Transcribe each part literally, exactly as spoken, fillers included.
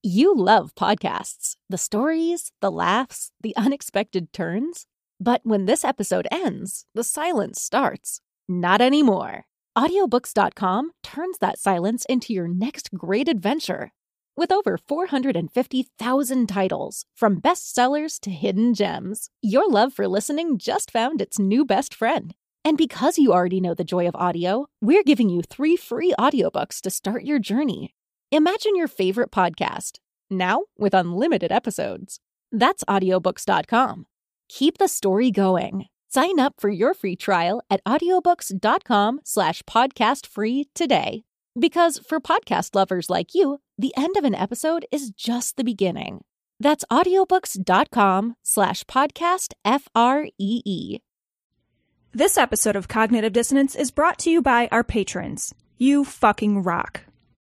You love podcasts, the stories, the laughs, the unexpected turns. But when this episode ends, the silence starts. Not anymore. Audiobooks dot com turns that silence into your next great adventure. With over four hundred fifty thousand titles, from bestsellers to hidden gems, your love for listening just found its new best friend. And because you already know the joy of audio, we're giving you three free audiobooks to start your journey. Imagine your favorite podcast, now with unlimited episodes. That's audiobooks dot com. Keep the story going. Sign up for your free trial at audiobooks dot com slash podcast free today. Because for podcast lovers like you, the end of an episode is just the beginning. That's audiobooks dot com slash podcast F R E E. This episode of Cognitive Dissonance is brought to you by our patrons. You fucking rock.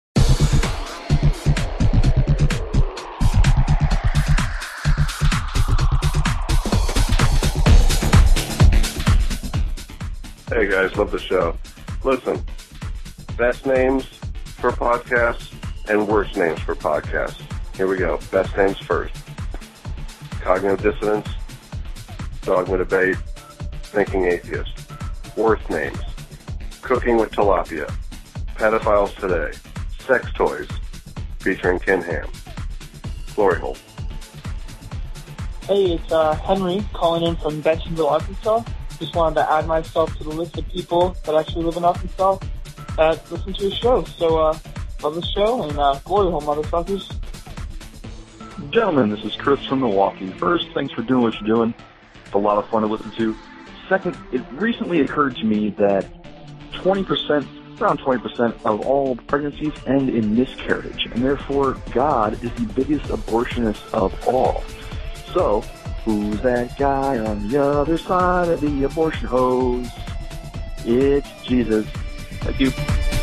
Hey guys, love the show. Listen, best names for podcasts and worst names for podcasts. Here we go. Best names first. Cognitive Dissonance, Dogma Debate, Thinking Atheist. Worst names. Cooking with Tilapia, Pedophiles Today, Sex Toys, featuring Ken Ham. Glory Hole. Hey, it's uh, Henry calling in from Bentonville, Arkansas. Just wanted to add myself to the list of people that actually live in Arkansas that listen to the show. So, uh, love the show, and uh, glory hole, motherfuckers. Gentlemen, this is Chris from Milwaukee. First, thanks for doing what you're doing. It's a lot of fun to listen to. Second, it recently occurred to me that twenty percent, around twenty percent of all pregnancies end in miscarriage, and therefore God is the biggest abortionist of all. So, who's that guy on the other side of the abortion hose? It's Jesus. Thank you.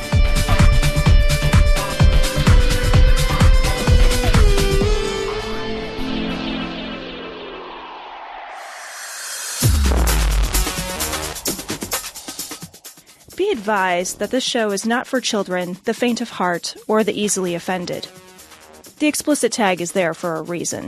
Be advised that this show is not for children, the faint of heart, or the easily offended. The explicit tag is there for a reason.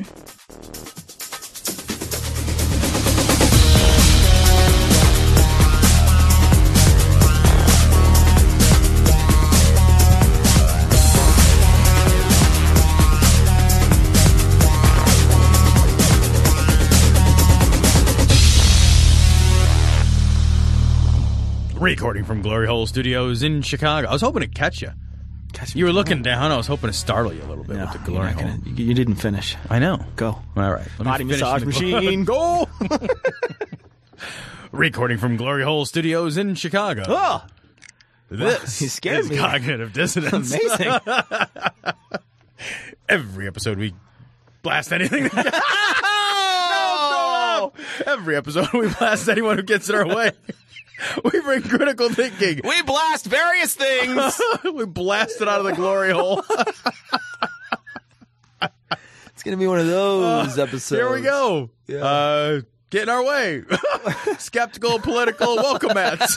Recording from Glory Hole Studios in Chicago. I was hoping to catch you. Catch you were looking down. I was hoping to startle you a little bit No, with the Glory Hole. gonna, you didn't finish. I know. Go. All right. Let Body me finish massage the- machine. Go! Recording from Glory Hole Studios in Chicago. Oh! This Wow, you scared is me. Cognitive Dissonance. Amazing. Every episode we blast anything. no, no! Every episode we blast anyone who gets in our way. We bring critical thinking. We blast various things. We blast it out of the glory hole. It's going to be one of those Uh, episodes. Here we go. Yeah. Uh, get in our way. Skeptical, political, welcome mats.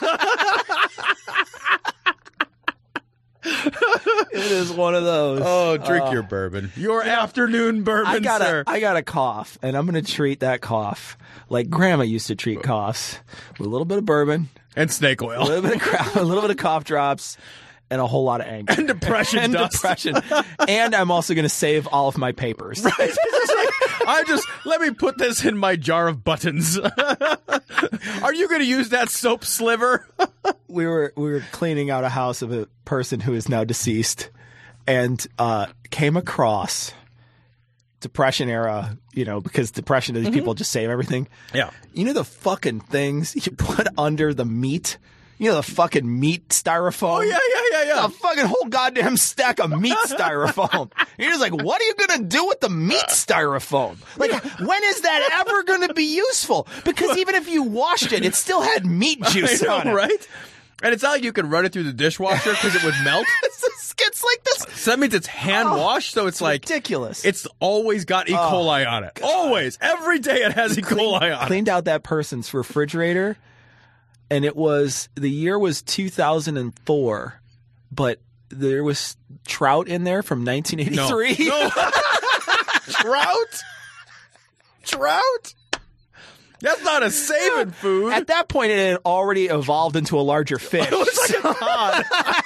It is one of those. Oh, drink Uh, your bourbon. Your afternoon bourbon, I got sir. a, I got a cough, and I'm going to treat that cough like Grandma used to treat coughs, with a little bit of bourbon, and snake a oil. little bit of crap, a little bit of cough drops, and a whole lot of anger. And depression and dust. depression. And I'm also going to save all of my papers. Right? It's just like, I just, let me put this in my jar of buttons. Are you going to use that soap sliver? We were we were cleaning out a house of a person who is now deceased, and uh, came across Depression era, you know, because Depression is people just save everything. Yeah. You know the fucking things you put under the meat? You know the fucking meat styrofoam? Oh, yeah, yeah, yeah, yeah. A fucking whole goddamn stack of meat styrofoam. You're just like, what are you going to do with the meat styrofoam? Like, when is that ever going to be useful? Because even if you washed it, it still had meat juice I know, on it. right? And it's not like you can run it through the dishwasher because it would melt. It's, just, it's like this. So that means it's hand Oh, washed, so it's like ridiculous. It's always got E. coli on it. Always. Every day it has E. coli on it. Cleaned out that person's refrigerator, and it was the year was two thousand four, but there was trout in there from nineteen eighty-three. No. no. Trout? Trout? That's not a saving food. At that point, it had already evolved into a larger fish. It was like a cod.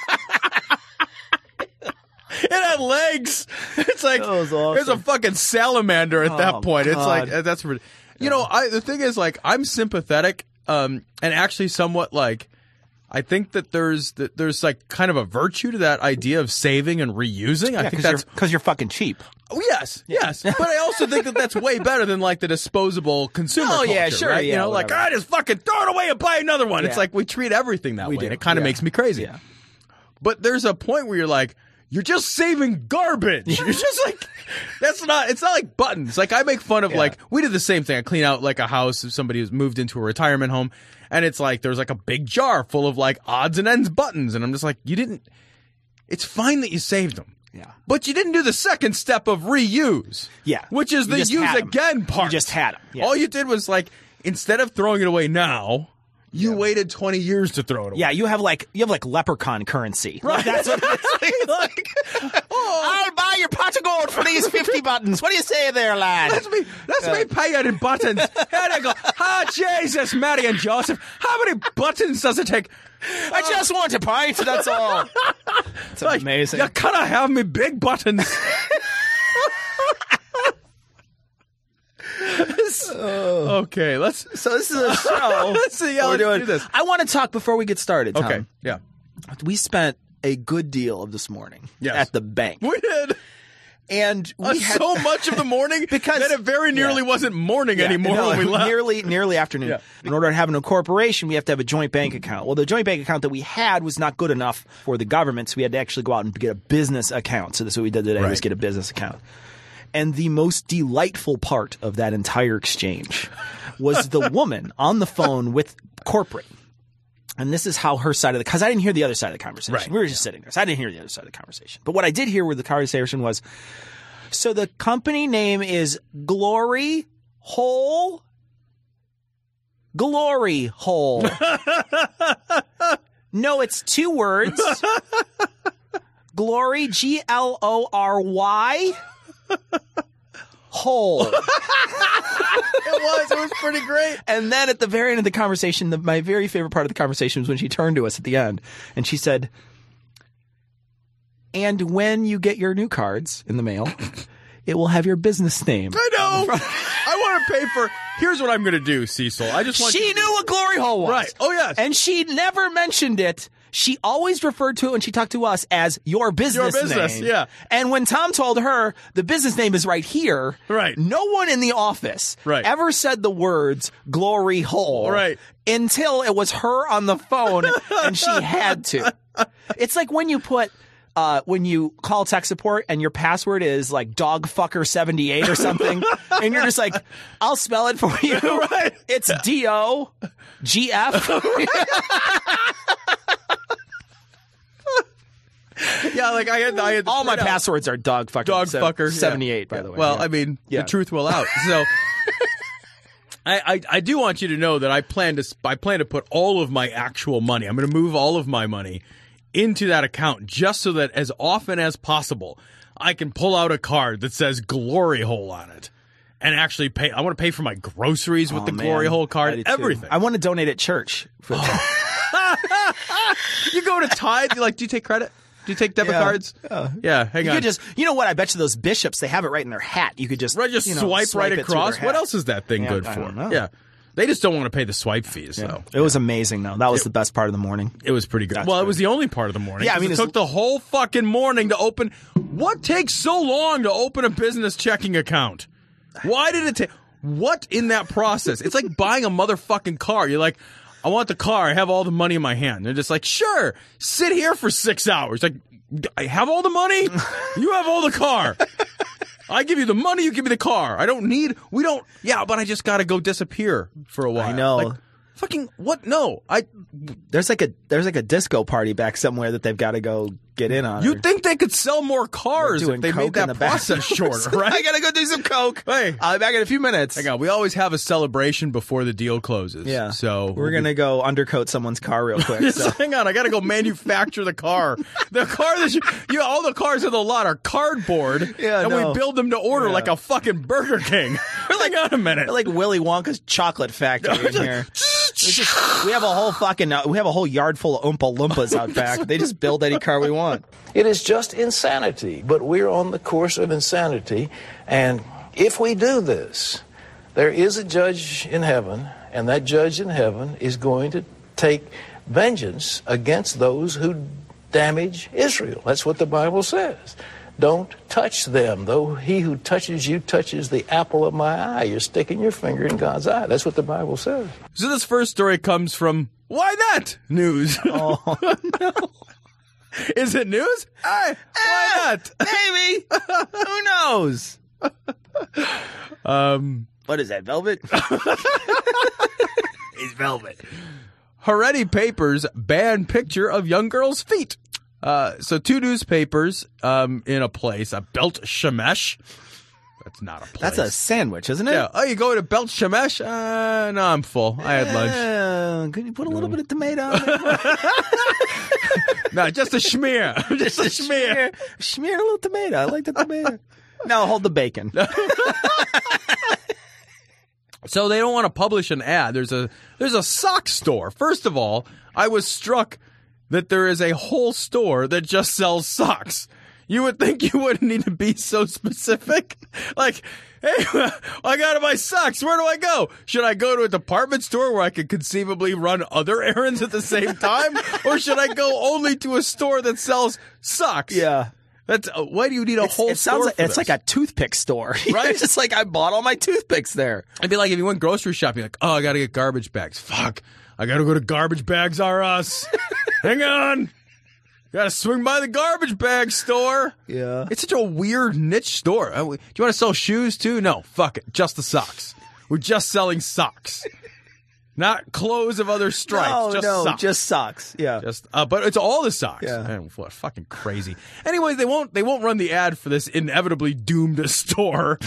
It had legs. It's like That was awesome. there's a fucking salamander at Oh, that point. It's God. like that's you know. I the thing is like I'm sympathetic, um, and actually somewhat like I think that there's that there's like kind of a virtue to that idea of saving and reusing. I Yeah, think 'cause that's you're, 'cause you're fucking cheap. oh, yes, yes. But I also think that that's way better than like the disposable consumer Oh, culture. yeah, sure, right? You yeah, know, like whatever. I just fucking throw it away and buy another one. It's Yeah. like we treat everything that We way. do, And it kind of yeah. makes me crazy. Yeah. But there's a point where you're like, you're just saving garbage. You're just like, that's not, it's not like buttons. Like I make fun of Yeah. like, we did the same thing. I clean out like a house if somebody who's moved into a retirement home and it's like, there's like a big jar full of like odds and ends buttons. And I'm just like, you didn't, it's fine that you saved them. Yeah. But you didn't do the second step of reuse. Yeah. Which is You the just use had 'em. again part. You just had 'em. Yeah. All you did was like, instead of throwing it away now, you waited twenty years to throw it away. Yeah, you have like you have like leprechaun currency. Right. That's what it's like. I'll buy your pot of gold for these fifty buttons. What do you say there, lad? That's me. That's me paying in buttons. Here they go. Ah, Jesus, Mary and Joseph. How many buttons does it take? I just want a pint, that's all. It's Like, amazing. You gotta have me big buttons. Okay, let's. So this is a show. Let's see how we're let's doing. do this. I want to talk before we get started, Tom. Okay, yeah, We spent a good deal of this morning Yes. at the bank. we did. And we Uh, had so much of the morning Because- that it very nearly yeah. wasn't morning Yeah, anymore no, when we left. Nearly, nearly afternoon. Yeah. In order to have an incorporation, we have to have a joint bank account. Well, the joint bank account that we had was not good enough for the government, so we had to actually go out and get a business account. So that's what we did today, was Right. get a business account. And the most delightful part of that entire exchange was the woman on the phone with corporate. And this is how her side of the, because I didn't hear the other side of the conversation. Right. We were just sitting there, so I didn't hear the other side of the conversation. But what I did hear with the conversation was, so the company name is Glory Hole. Glory Hole. No, it's two words. Glory, G L O R Y. Hole. It was. It was pretty great. And then at the very end of the conversation, the, my very favorite part of the conversation was when she turned to us at the end and she said, and when you get your new cards in the mail, it will have your business name. I know. I want to pay for. Here's what I'm going to do, Cecil. I just want She you to- knew what Glory Hole was. Right. Oh, yes. And she never mentioned it. She always referred to it when she talked to us as your business Your business, name. yeah. And when Tom told her the business name is right here, Right. no one in the office Right. ever said the words Glory Hole. Right. Until it was her on the phone and she had to. It's like when you put uh, when you call tech support and your password is like dogfucker seventy-eight or something, and you're just like, I'll spell it for you. Right. It's D O G F. Yeah, like I had, I had to All my print out passwords are dogfucker. dog se- fucker seventy-eight, yeah. by the way. Well, Yeah. I mean, Yeah. the truth will out. So, I, I I do want you to know that I plan to s- I plan to put all of my actual money. I'm going to move all of my money into that account just so that as often as possible I can pull out a card that says Glory Hole on it and actually pay. I want to pay for my groceries with Oh, the man. Glory Hole I card. do too. Everything. I want to donate at church. For You go to Tithe. You're like, do you take credit? Do you take debit Yeah. cards? Yeah. Yeah. Hang You on. could just, you know what? I bet you those bishops, they have it right in their hat. You could just, Right, just you know, swipe, right it through across. their What hat. else is that thing Yeah, good I for? don't know. Yeah, they just don't want to pay the swipe fees. Yeah. though. It was amazing, though. That was the best part of the morning. It was pretty good. That's well, it good. was the only part of the morning. Yeah, I 'cause mean, it it's- took the whole fucking morning to open. What takes so long to open a business checking account? Why did it take? What in that process? It's like buying a motherfucking car. You're like, I want the car. I have all the money in my hand. They're just like, sure, sit here for six hours. Like, I have all the money. You have all the car. I give you the money. You give me the car. I don't need. We don't. Yeah, but I just got to go disappear for a while. I know. Like, Fucking what? No, I. There's like a there's like a disco party back somewhere that they've got to go get in on. You'd think they could sell more cars They're if doing they made coke in that the back. process shorter, right? I gotta go do some coke. Hey. I'll be back in a few minutes. Hang on, we always have a celebration before the deal closes. Yeah. So we're gonna go undercoat someone's car real quick. So. So. Hang on, I gotta go manufacture the car. The car that you, you know, all the cars in the lot are cardboard. Yeah, and no. we build them to order Yeah. like a fucking Burger King. We're like, hang on a minute. We're like Willy Wonka's chocolate factory in here. Just, we have a whole fucking uh, we have a whole yard full of Oompa Loompas out back. They just build any car we want. It is just insanity, but we're on the course of insanity. And if we do this, there is a judge in heaven, and that judge in heaven is going to take vengeance against those who damage Israel. That's what the Bible says. Don't touch them. Though he who touches you touches the apple of my eye. You're sticking your finger in God's eye. That's what the Bible says. So this first story comes from Why Not News. Oh no. Is it news? Aye, why Maybe. Who knows? not? Um, What is that, velvet? It's velvet. Haredi papers ban picture of young girl's feet. Uh, so two newspapers um, in a place, a Belt Shemesh. That's not a place. That's a sandwich, isn't it? Yeah. Oh, you go to Belt Shemesh? Uh, no, I'm full. I had lunch. Uh, can you put a little bit of tomato on it? No, just a schmear. Just a schmear. Smear a little tomato. I like the tomato. No, hold the bacon. So they don't want to publish an ad. There's a there's a sock store. First of all, I was struck that there is a whole store that just sells socks. You would think you wouldn't need to be so specific. Like, hey, I gotta buy socks. Where do I go? Should I go to a department store where I could conceivably run other errands at the same time? Or should I go only to a store that sells socks? Yeah. That's uh, why do you need a It's, whole it sounds store like for it's this? like a toothpick store, Right? It's just like I bought all my toothpicks there. It'd be like if you went grocery shopping, like, oh, I got to get garbage bags. Fuck, I got to go to Garbage Bags R Us. Hang on, got to swing by the garbage bag store. Yeah. It's such a weird niche store. Uh, Do you want to sell shoes too? No, fuck it, just the socks. We're just selling socks, not clothes of other stripes. No, just no, socks. just socks. Yeah. Just, uh, but it's all the socks. Yeah. Man, what fucking crazy. Anyways, they won't they won't run the ad for this inevitably doomed store.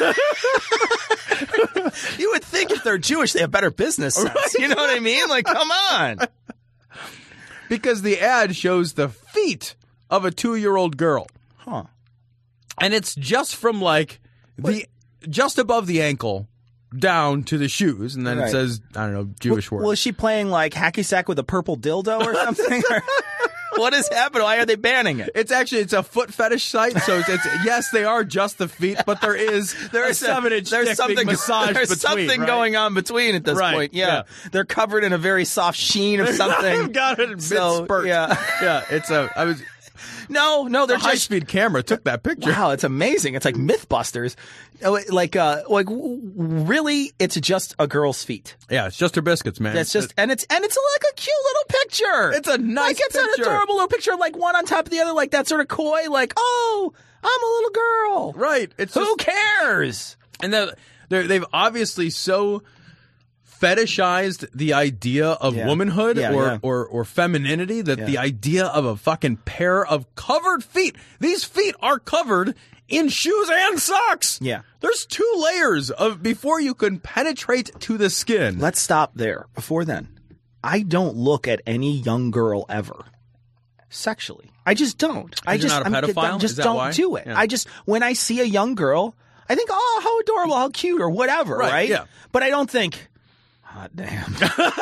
You would think if they're Jewish, they have better business sense. You know what I mean? Like, come on. Because the ad shows the feet of a two-year-old girl. Huh. And it's just from like the just above the ankle down to the shoes, and then Right. it says, I don't know, Jewish Well, word. was she playing like hacky sack with a purple dildo or something? Or what has happened? Why are they banning it? It's actually it's a foot fetish site, so it's, it's yes, they are just the feet, but there is There a is a- seven-inch there's dick something being massaged there's between. something right? going on between at this Right, point. Yeah. yeah. They're covered in a very soft sheen of something. I've got it in So, mid-spurt. yeah. yeah, it's a. I was No, no, they're the just high-speed camera took that picture. Wow, it's amazing. It's like Mythbusters. Oh, it- Like, uh, like w- really, it's just a girl's feet. Yeah, it's just her biscuits, man. That's just, and it's and it's like a cute little picture. It's a nice like it's picture. an adorable little picture, like one on top of the other, like that sort of coy, like, oh, I'm a little girl. right. It's Who just, cares? and they're, they're, they've obviously so fetishized the idea of Yeah. womanhood Yeah, or, yeah. or or femininity that Yeah. the idea of a fucking pair of covered feet. These feet are covered in shoes and socks. Yeah. There's two layers of before you can penetrate to the skin. Let's stop there. Before then, I don't look at any young girl ever sexually. I just don't. I you're just not a I'm- pedophile? I just Is that don't why? do it. Yeah. I just when I see a young girl, I think, oh, how adorable, how cute, or whatever, Right, right? yeah. But I don't think, hot damn.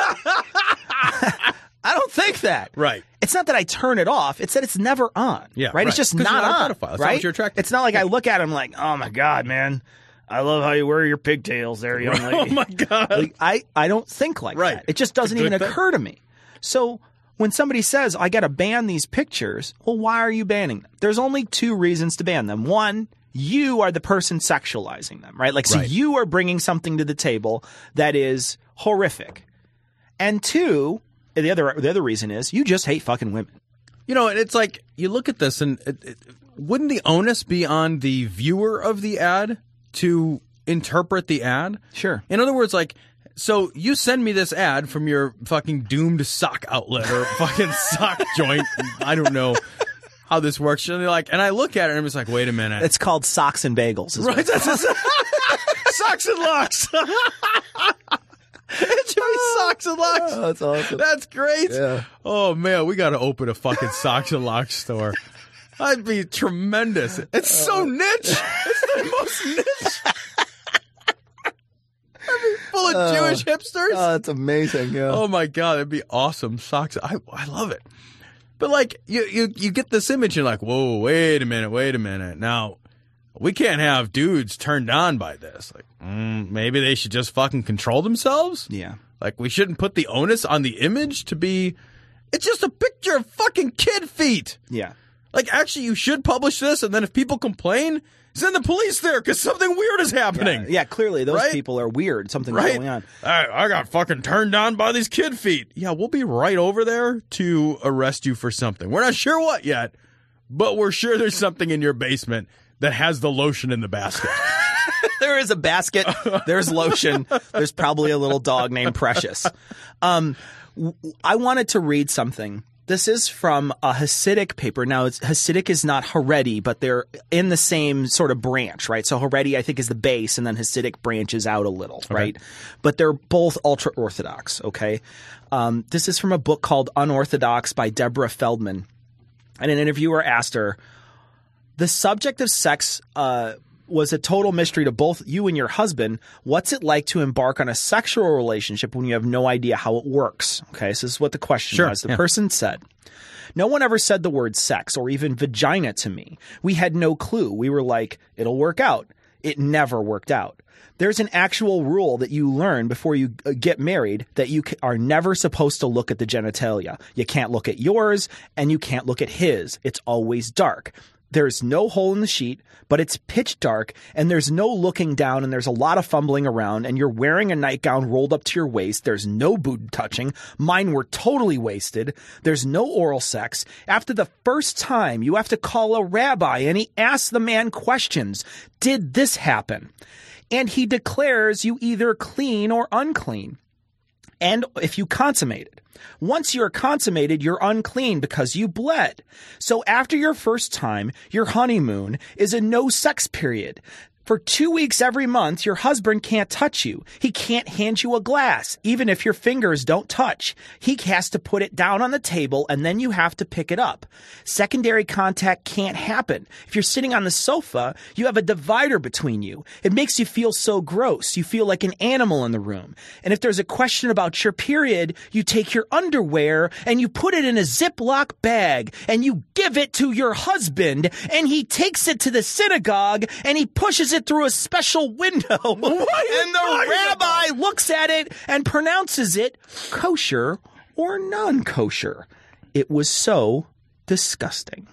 I don't think that. Right. It's not that I turn it off. It's that it's never on. Yeah, Right. It's right. just 'Cause not you're not a on. pedophile. That's not right. what you're attracted It's not like I look at him like, oh my god, man, I love how you wear your pigtails there, young lady. Oh my god. Like, I, I don't think like Right. that. It just doesn't It's a even good thing. occur to me. So when somebody says, I got to ban these pictures, well, why are you banning them? There's only two reasons to ban them. One, you are the person sexualizing them, right? Like, so Right. you are bringing something to the table that is horrific. And two, the other, the other reason is you just hate fucking women. You know, and it's like you look at this, and it, it, wouldn't the onus be on the viewer of the ad to interpret the ad? Sure. In other words, like so you send me this ad from your fucking doomed sock outlet or fucking sock joint. I don't know how this works. And, like, and I look at it and I'm just like, wait a minute. It's called Socks and Bagels. is Right, what- that's, that's, Socks and Locks. It should be Socks and Locks. Oh, that's awesome. That's great. Yeah. Oh man, we got to open a fucking Socks and Locks store. That'd be tremendous. It's so niche. It's the most niche. That'd be full of Uh, Jewish hipsters. Oh, that's amazing. Yeah. Oh my god, that'd be awesome. Socks. I I love it. But like you you you get this image, you're like, whoa, wait a minute, wait a minute. Now we can't have dudes turned on by this. Like, mm, maybe they should just fucking control themselves. Yeah. Like, we shouldn't put the onus on the image to be. It's just a picture of fucking kid feet. Yeah. Like, actually, you should publish this, and then if people complain, send the police there because something weird is happening. Yeah, yeah, clearly those Right? people are weird. Something's Right? going on. I, I got fucking turned on by these kid feet. Yeah, we'll be right over there to arrest you for something. We're not sure what yet, but we're sure there's something in your basement that has the lotion in the basket. There is a basket. There's lotion. There's probably a little dog named Precious. Um, w- I wanted to read something. This is from a Hasidic paper. Now, it's, Hasidic is not Haredi, but they're in the same sort of branch, right? So Haredi, I think, is the base, and then Hasidic branches out a little, right? But they're both ultra-Orthodox, okay? Um, this is from a book called Unorthodox by Deborah Feldman. And an interviewer asked her, the subject of sex uh, was a total mystery to both you and your husband. What's it like to embark on a sexual relationship when you have no idea how it works? Okay, so this is what the question Sure, was. The yeah. person said, no one ever said the word sex or even vagina to me. We had no clue. We were like, it'll work out. It never worked out. There's an actual rule that you learn before you uh, get married that you c- are never supposed to look at the genitalia. You can't look at yours and you can't look at his. It's always dark. There's no hole in the sheet, but it's pitch dark, and there's no looking down, and there's a lot of fumbling around, and you're wearing a nightgown rolled up to your waist. There's no boob touching. Mine were totally wasted. There's no oral sex. After the first time, you have to call a rabbi, and he asks the man questions. Did this happen? And he declares you either clean or unclean. And if you consummated. Once you're consummated, you're unclean because you bled. So after your first time, your honeymoon is a no sex period. For two weeks every month, your husband can't touch you. He can't hand you a glass, even if your fingers don't touch. He has to put it down on the table, and then you have to pick it up. Secondary contact can't happen. If you're sitting on the sofa, you have a divider between you. It makes you feel so gross. You feel like an animal in the room. And if there's a question about your period, you take your underwear and you put it in a Ziploc bag, and you give it to your husband, and he takes it to the synagogue, and he pushes it through a special window, and the rabbi looks at it and pronounces it kosher or non-kosher. It was so disgusting.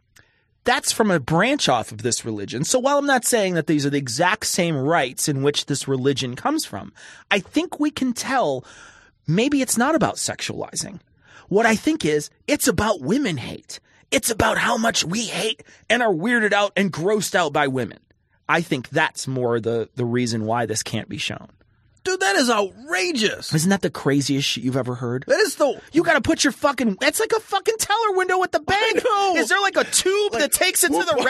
That's from a branch off of this religion. So while I'm not saying that these are the exact same rites in which this religion comes from, I think we can tell maybe it's not about sexualizing. What I think is it's about women hate. It's about how much we hate and are weirded out and grossed out by women. I think that's more the, the reason why this can't be shown. Dude, that is outrageous. Isn't that the craziest shit you've ever heard? That is the... You gotta put your fucking... It's like a fucking teller window at the bank. know. Is there like a tube that takes it to the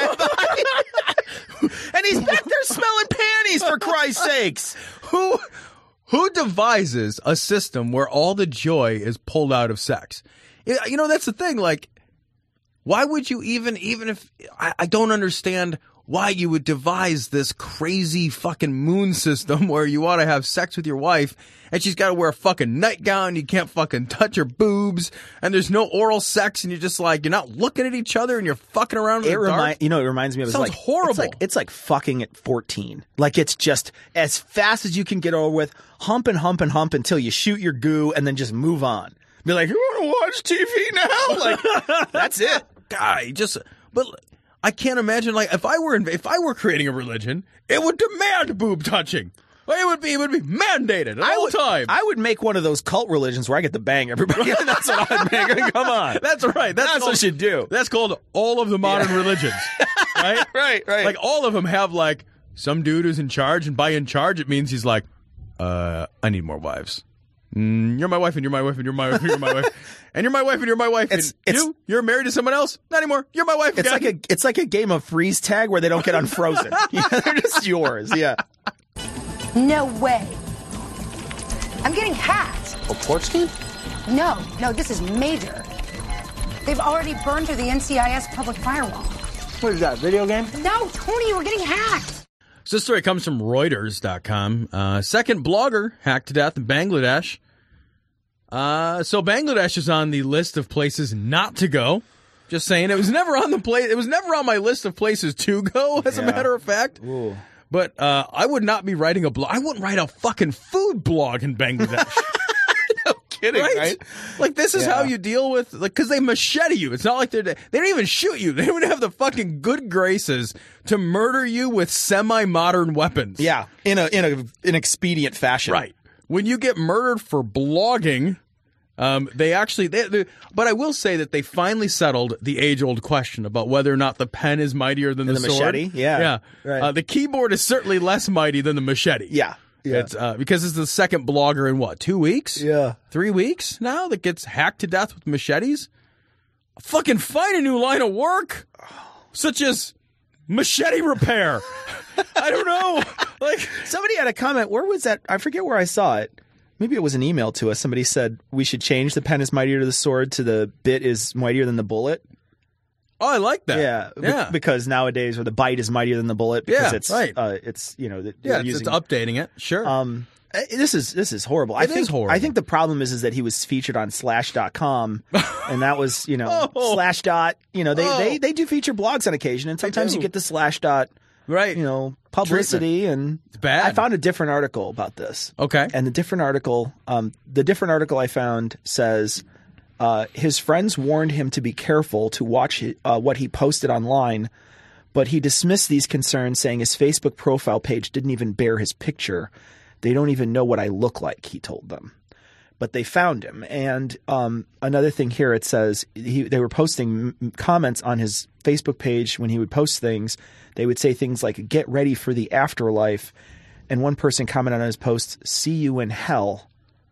rabbi? And he's back there smelling panties, for Christ's sakes. Who who devises a system where all the joy is pulled out of sex? You you know, that's the thing. Like, why would you even, even if... I, I don't understand why you would devise this crazy fucking moon system where you want to have sex with your wife and she's got to wear a fucking nightgown, you can't fucking touch her boobs, and there's no oral sex, and you're just like, you're not looking at each other and you're fucking around in It the remi- dark. You know, it reminds me of... Sounds it's like, horrible. It's like, it's like fucking at fourteen. Like, it's just as fast as you can get over with, hump and hump and hump until you shoot your goo and then just move on. Be like, you want to watch T V now? Like, that's it. Guy, just... But... I can't imagine, like, if I were if I were creating a religion, it would demand boob touching. Like, it would be it would be mandated at I all would, time. I would make one of those cult religions where I get to bang everybody. That's what I'd make. Come on. That's right. That's, That's called, what you do. That's called all of the modern religions, right? Right, right. Like, all of them have, like, some dude who's in charge, and by in charge, it means he's like, uh, I need more wives. Mm, you're my wife, and you're my wife, and you're my wife, and you're my wife, and you're my wife, and you're my wife. It's- and it's- you, you're married to someone else. Not anymore. You're my wife. It's again. like a it's like a game of freeze tag where they don't get unfrozen. Yeah, they're just yours. Yeah. No way. I'm getting hacked. A porch game? No, no, this is major. They've already burned through the N C I S public firewall. What is that, video game? No, Tony, we're getting hacked. So this story comes from Reuters dot com. Uh, second blogger hacked to death in Bangladesh. Uh, so Bangladesh is on the list of places not to go. Just saying, it was never on the place. It was never on my list of places to go. As a matter of fact. Ooh. But uh, I would not be writing a blog. I wouldn't write a fucking food blog in Bangladesh. No kidding, right? right? Like, this is Yeah. how you deal with, like, because they machete you. It's not like they're, they don't even shoot you. They don't have the fucking good graces to murder you with semi-modern weapons. Yeah, in a in a an expedient fashion. Right. When you get murdered for blogging, um, they actually, they, they, but I will say that they finally settled the age-old question about whether or not the pen is mightier than the, the sword. machete? Yeah. Yeah. Right. Uh, the keyboard is certainly less mighty than the machete. Yeah. Yeah. It's uh, because it's the second blogger in what, two weeks? Yeah. Three weeks now that gets hacked to death with machetes? Fucking find a new line of work, such as machete repair. I don't know. Like, Somebody had a comment. Where was that? I forget where I saw it. Maybe it was an email to us. Somebody said we should change the pen is mightier to the sword to the bit is mightier than the bullet. oh, I like that. Yeah, be- Yeah. because nowadays, or the bite is mightier than the bullet because Yeah, it's right. uh, it's you know that yeah, they're it's, using, it's updating it. Sure. Um, eh, this is this is horrible. I It think is horrible. I think the problem is is that he was featured on Slash dot com, and that was you know Oh. Slash dot. You know they, Oh. they they do feature blogs on occasion, and sometimes do. you get the Slash dot right. you know publicity, and It's bad. I found a different article about this. Okay. And the different article, um, the different article I found says uh, his friends warned him to be careful to watch uh, what he posted online, but he dismissed these concerns, saying his Facebook profile page didn't even bear his picture. They don't even know what I look like, he told them. But they found him. And um, another thing here, it says he, they were posting m- comments on his Facebook page when he would post things. They would say things like, get ready for the afterlife. And one person commented on his post, see you in hell.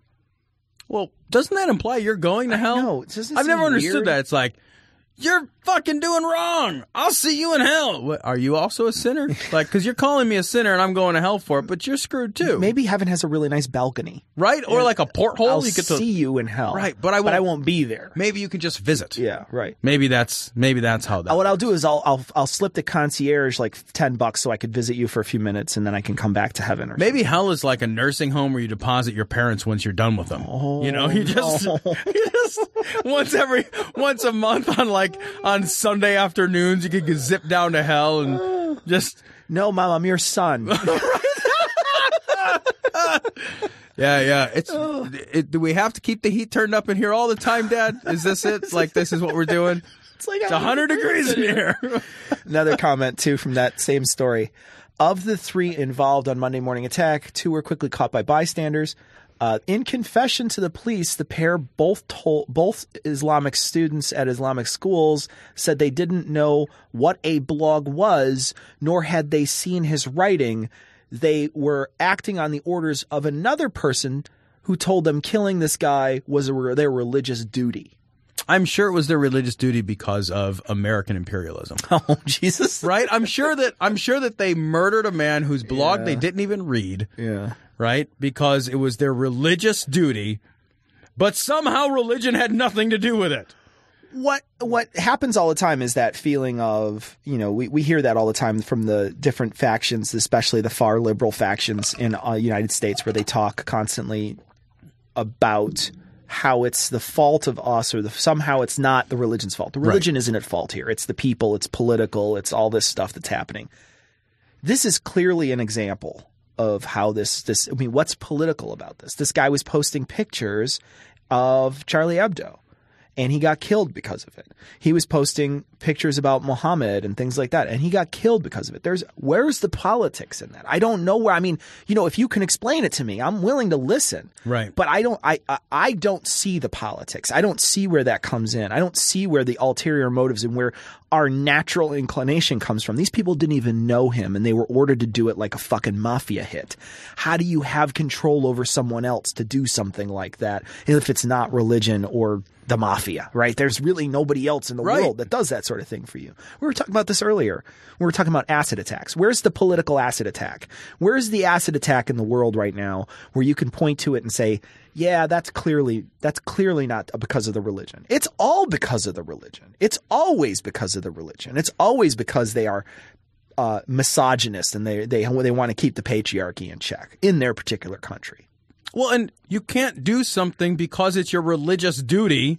Well, doesn't that imply you're going to hell? know. It doesn't I've seem never understood weird. that. It's like, you're fucking doing wrong. I'll see you in hell. What, are you also a sinner? Like, because you're calling me a sinner and I'm going to hell for it, but you're screwed too. Maybe heaven has a really nice balcony. Right? Or like a porthole. I'll you get to see you in hell. Right, but I but I won't- won't be there. Maybe you can just visit. Yeah, right. Maybe that's maybe that's how that. Uh, What I'll do is I'll I'll I'll slip the concierge like ten bucks so I could visit you for a few minutes and then I can come back to heaven. Or Maybe hell is like a nursing home where you deposit your parents once you're done with them. Oh, you know, you just, no. you just once every once a month on like on Sunday afternoons you could get zip down to hell and just no, Mom, I'm your son. yeah yeah. It's it, do we have to keep the heat turned up in here all the time, Dad? Is this it? Like this is what we're doing? It's like It's a hundred degrees in here. Another comment too from that same story. Of the three involved on Monday morning attack, two were quickly caught by bystanders. Uh, in confession to the police, the pair both told both Islamic students at Islamic schools said they didn't know what a blog was, nor had they seen his writing. They were acting on the orders of another person who told them killing this guy was a, their religious duty. I'm sure it was their religious duty because of American imperialism. Oh, Jesus. Right? I'm sure that I'm sure that they murdered a man whose blog Yeah. they didn't even read. Yeah. Right? Because it was their religious duty, but somehow religion had nothing to do with it. What what happens all the time is that feeling of, you know, we, we hear that all the time from the different factions, especially the far liberal factions in uh, United States, where they talk constantly about how it's the fault of us, or the, somehow it's not the religion's fault. The religion Right. isn't at fault here. It's the people, it's political, it's all this stuff that's happening. This is clearly an example of how this, this, I mean, what's political about this? This guy was posting pictures of Charlie Hebdo. and he got killed because of it. He was posting pictures about Muhammad and things like that, and he got killed because of it. There's where's the politics in that? I don't know where. I mean, you know, if you can explain it to me, I'm willing to listen. Right. But I don't. I I, I don't see the politics. I don't see where that comes in. I don't see where the ulterior motives and where our natural inclination comes from. These people didn't even know him, and they were ordered to do it like a fucking mafia hit. How do you have control over someone else to do something like that if it's not religion or the mafia, right? There's really nobody else in the Right. world that does that sort of thing for you. We were talking about this earlier. We were talking about acid attacks. Where's the political acid attack? Where's the acid attack in the world right now where you can point to it and say, yeah, that's clearly that's clearly not because of the religion. It's all because of the religion. It's always because of the religion. It's always because they are uh, misogynist and they they they want to keep the patriarchy in check in their particular country. Well, and you can't do something because it's your religious duty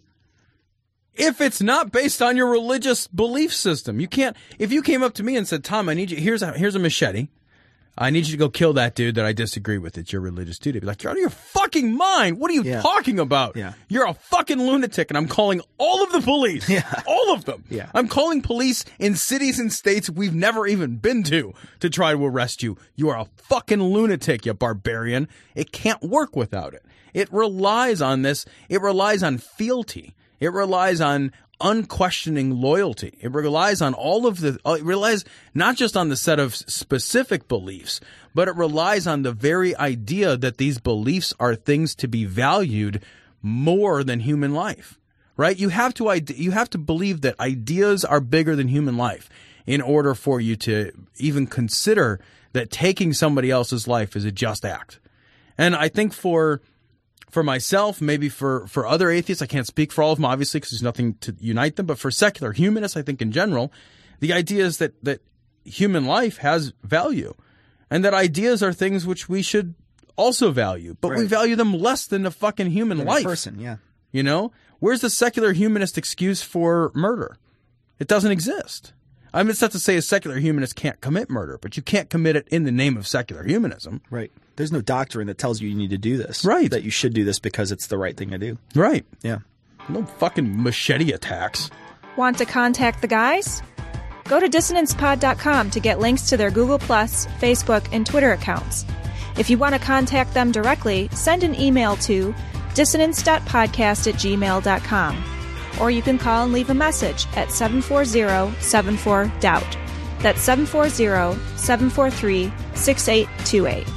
if it's not based on your religious belief system. You can't – if you came up to me and said, Tom, I need you – here's a here's a machete. I need you to go kill that dude that I disagree with. It's your religious duty. I'd be like, you're out of your fucking mind. What are you Yeah. talking about? Yeah. You're a fucking lunatic, and I'm calling all of the police. Yeah. All of them. Yeah. I'm calling police in cities and states we've never even been to to try to arrest you. You are a fucking lunatic, you barbarian. It can't work without it. It relies on this. It relies on fealty. It relies on unquestioning loyalty. It relies on all of the, it relies not just on the set of specific beliefs, but it relies on the very idea that these beliefs are things to be valued more than human life, right? You have to, you have to believe that ideas are bigger than human life in order for you to even consider that taking somebody else's life is a just act. And I think for, For myself, maybe for, for other atheists, I can't speak for all of them, obviously, because there's nothing to unite them. But for secular humanists, I think in general, the idea is that, that human life has value and that ideas are things which we should also value. But we Right. value them less than a fucking human Than a life. person, yeah. You know? Where's the secular humanist excuse for murder? It doesn't exist. I mean, it's not to say a secular humanist can't commit murder, but you can't commit it in the name of secular humanism. Right. There's no doctrine that tells you you need to do this. Right. That you should do this because it's the right thing to do. Right. Yeah. No fucking machete attacks. Want to contact the guys? Go to dissonance pod dot com to get links to their Google Plus, Facebook, and Twitter accounts. If you want to contact them directly, send an email to dissonance dot podcast at gmail dot com. Or you can call and leave a message at seven four zero, seven four, D O U B T. That's seven four zero, seven four three, six eight two eight.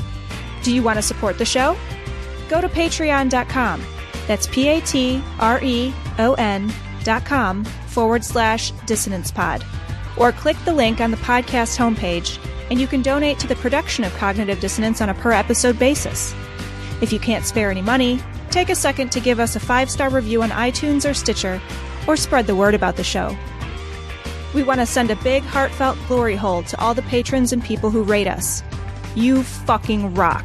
Do you want to support the show? Go to patreon dot com. That's P-A-T-R-E-O-N dot com forward slash dissonance pod. Or click the link on the podcast homepage, and you can donate to the production of Cognitive Dissonance on a per-episode basis. If you can't spare any money, take a second to give us a five-star review on iTunes or Stitcher, or spread the word about the show. We want to send a big, heartfelt glory hole to all the patrons and people who rate us. You fucking rock.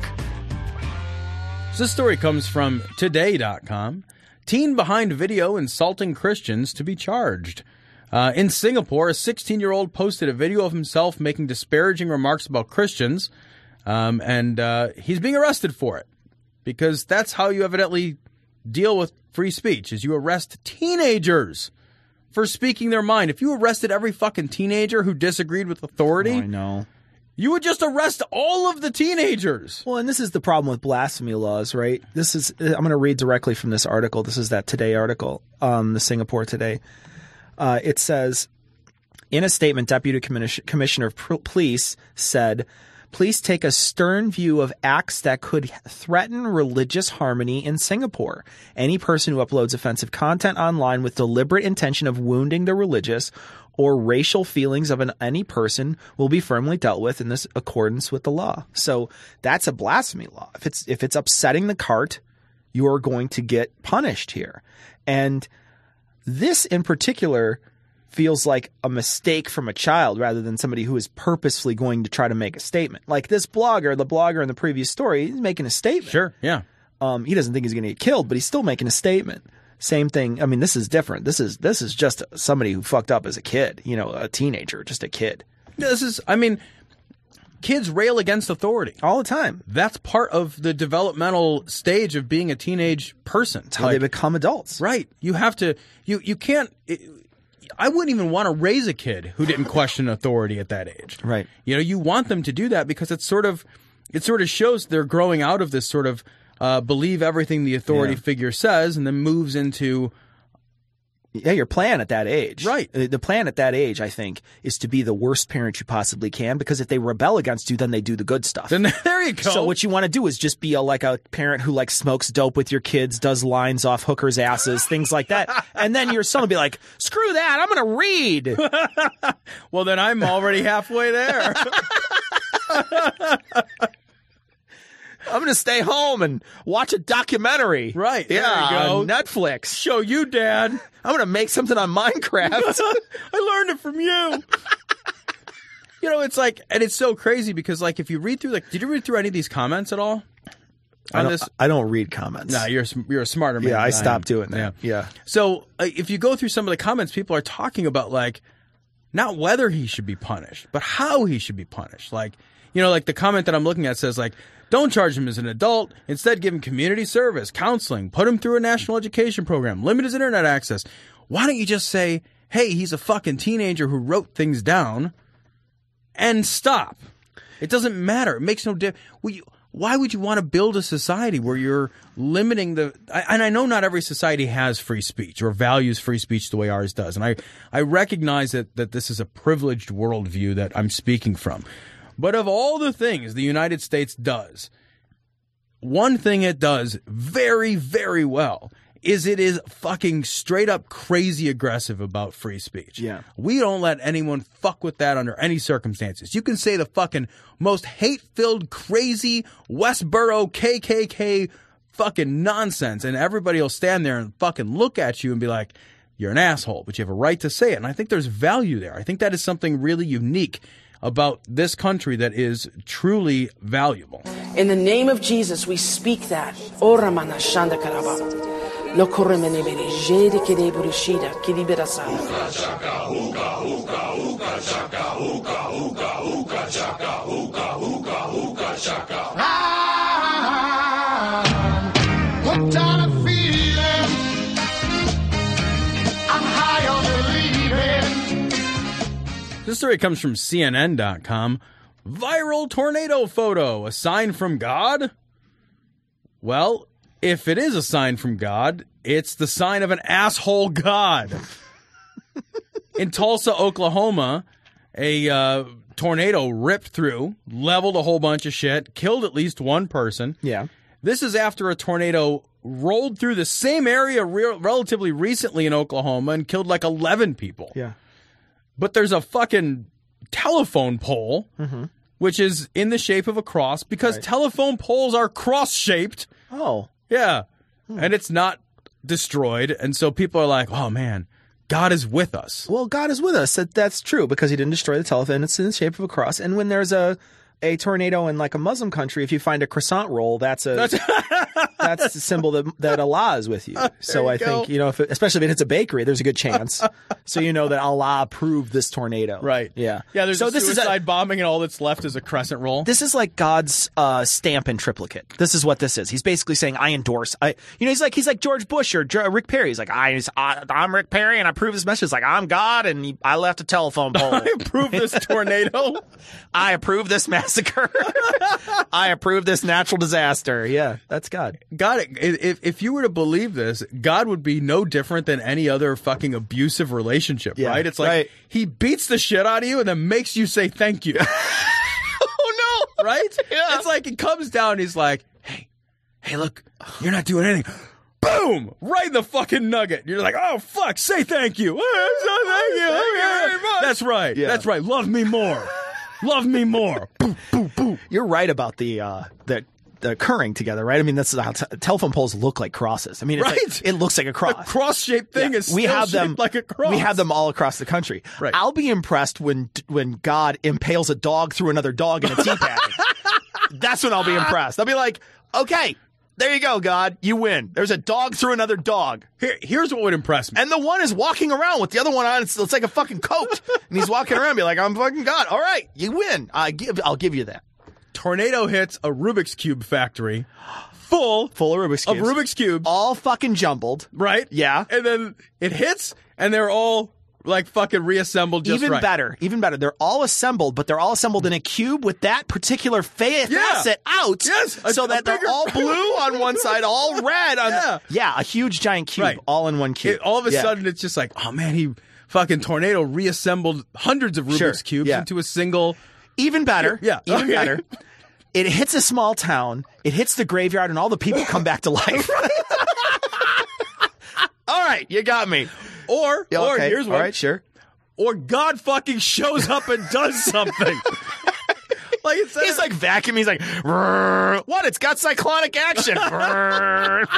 So this story comes from today dot com. Teen behind video insulting Christians to be charged. Uh, in Singapore, a sixteen-year-old posted a video of himself making disparaging remarks about Christians, um, and uh, he's being arrested for it. Because that's how you evidently deal with free speech, is you arrest teenagers for speaking their mind. If you arrested every fucking teenager who disagreed with authority, Oh, I know. you would just arrest all of the teenagers. Well, and this is the problem with blasphemy laws, right? This is, I'm going to read directly from this article. This is that Today article, um, the Singapore Today. Uh, it says, in a statement, Deputy Commis- Commissioner of P- Police said, "Please take a stern view of acts that could threaten religious harmony in Singapore. Any person who uploads offensive content online with deliberate intention of wounding the religious or racial feelings of an, any person will be firmly dealt with in this accordance with the law." So that's a blasphemy law. If it's if it's upsetting the cart, you are going to get punished here. And this in particular feels like a mistake from a child rather than somebody who is purposefully going to try to make a statement. Like this blogger, the blogger in the previous story, he's making a statement. Sure, yeah. Um, he doesn't think he's going to get killed, but he's still making a statement. Same thing. I mean, this is different. This is this is just somebody who fucked up as a kid, you know, a teenager, just a kid. This is, I mean, kids rail against authority all the time. That's part of the developmental stage of being a teenage person. It's how like, they become adults. Right. You have to, you, you can't, it, I wouldn't even want to raise a kid who didn't question authority at that age. Right. You know, you want them to do that because it's sort of, it sort of shows they're growing out of this sort of uh, believe everything the authority yeah. figure says and then moves into... Yeah, your plan at that age. Right. The plan at that age, I think, is to be the worst parent you possibly can, because if they rebel against you, then they do the good stuff. Then there you go. So what you want to do is just be a, like a parent who like smokes dope with your kids, does lines off hookers' asses, things like that. And then your son will be like, screw that, I'm going to read. Well, then I'm already halfway there. I'm going to stay home and watch a documentary. Right. Yeah, there you go. on Netflix. Show you, Dad. I'm going to make something on Minecraft. I learned it from you. You know, it's like, and it's so crazy because, like, if you read through, like, did you read through any of these comments at all? I don't, this? I don't read comments. No, you're you're a smarter man. Yeah, I than stopped I am. doing that. Yeah. yeah. So uh, if you go through some of the comments, people are talking about, like, not whether he should be punished, but how he should be punished. Like, you know, like the comment that I'm looking at says, like, don't charge him as an adult. Instead, give him community service, counseling, put him through a national education program, limit his internet access. Why don't you just say, hey, he's a fucking teenager who wrote things down, and stop? It doesn't matter. It makes no difference. Why would you want to build a society where you're limiting the... And I know not every society has free speech or values free speech the way ours does. And I, I recognize that, that this is a privileged worldview that I'm speaking from. But of all the things the United States does, one thing it does very, very well is it is fucking straight up crazy aggressive about free speech. Yeah. We don't let anyone fuck with that under any circumstances. You can say the fucking most hate-filled, crazy Westboro K K K fucking nonsense, and everybody will stand there and fucking look at you and be like, you're an asshole, but you have a right to say it. And I think there's value there. I think that is something really unique about this country that is truly valuable. In the name of Jesus, we speak that. Ora mana shanda karaba. No koremene bere jede kede burishida kidibera sana. Hookah chaka, hookah, hookah, hookah chaka, hookah, hookah, hookah chaka, hookah, hookah, hookah chaka. Ah, what kind of feeling? I'm high on believing. This story comes from C N N dot com. Viral tornado photo, a sign from God? Well, if it is a sign from God, it's the sign of an asshole God. In Tulsa, Oklahoma, a uh, tornado ripped through, leveled a whole bunch of shit, killed at least one person. Yeah. This is after a tornado rolled through the same area re- relatively recently in Oklahoma and killed like eleven people. Yeah. But there's a fucking telephone pole, mm-hmm. which is in the shape of a cross, because right. telephone poles are cross-shaped. Oh. Yeah. Hmm. And it's not destroyed. And so people are like, oh, man, God is with us. Well, God is with us. That, that's true, because he didn't destroy the telephone. It's in the shape of a cross. And when there's a, a tornado in like a Muslim country, if you find a croissant roll, that's a... That's, that's the symbol that, that Allah is with you. So you I go. think, you know, if it, especially if it's a bakery, there's a good chance. So you know that Allah approved this tornado. Right. Yeah. Yeah, there's so a this suicide is a, bombing and all that's left is a crescent roll. This is like God's uh, stamp in triplicate. This is what this is. He's basically saying, I endorse. I, you know, he's like he's like George Bush or J- Rick Perry. He's like, I, I, I'm Rick Perry and I approve this message. It's like, I'm God and he, I left a telephone pole. I approve this tornado. I approve this massacre. I approve this natural disaster. Yeah, that's God. God, if, if you were to believe this, God would be no different than any other fucking abusive relationship, yeah, right? It's like right. he beats the shit out of you and then makes you say thank you. Oh, no. Right? Yeah. It's like he comes down and he's like, hey, hey, look, you're not doing anything. Boom! Right in the fucking nugget. You're like, oh, fuck, say thank you. Oh, thank you. Thank you very much. That's right. Yeah. That's right. Love me more. Love me more. Boom, boom, boom. You're right about the uh, the, the occurring together, right? I mean, that's how t- telephone poles look like crosses. I mean, it's right? like, it looks like a cross. The cross-shaped thing yeah. is we still have them shaped like a cross. We have them all across the country. Right. I'll be impressed when when God impales a dog through another dog in a tea bag. That's when I'll be impressed. I'll be like, okay, There you go, God. You win. There's a dog through another dog. Here, here's what would impress me. And the one is walking around with the other one on. It's, it's like a fucking coat. And he's walking around and be like, I'm fucking God. All right, you win. I give, I'll give you that. Tornado hits a Rubik's Cube factory full, full of Rubik's Cubes. Of Rubik's Cubes. All fucking jumbled. Right? Yeah. And then it hits, and they're all like fucking reassembled just even right. better, even better. They're all assembled, but they're all assembled in a cube with that particular fa- Yeah. facet out, Yes, a- so a that they're bigger- all blue on one side, all red on Yeah. the, yeah, a huge giant cube, Right. all in one cube. It, all of a Yeah. sudden, it's just like, oh man, he fucking Tornado reassembled hundreds of Rubik's Sure. Cubes Yeah. into a single. Even better, Yeah, even okay. better. It hits a small town, it hits the graveyard, and all the people come back to life. All right, you got me. Or, Yeah, or okay. here's all one. right, sure. Or God fucking shows up and does something. Like it's He's like vacuuming. He's like, "Rrrr." What? It's got cyclonic action. Rrrr.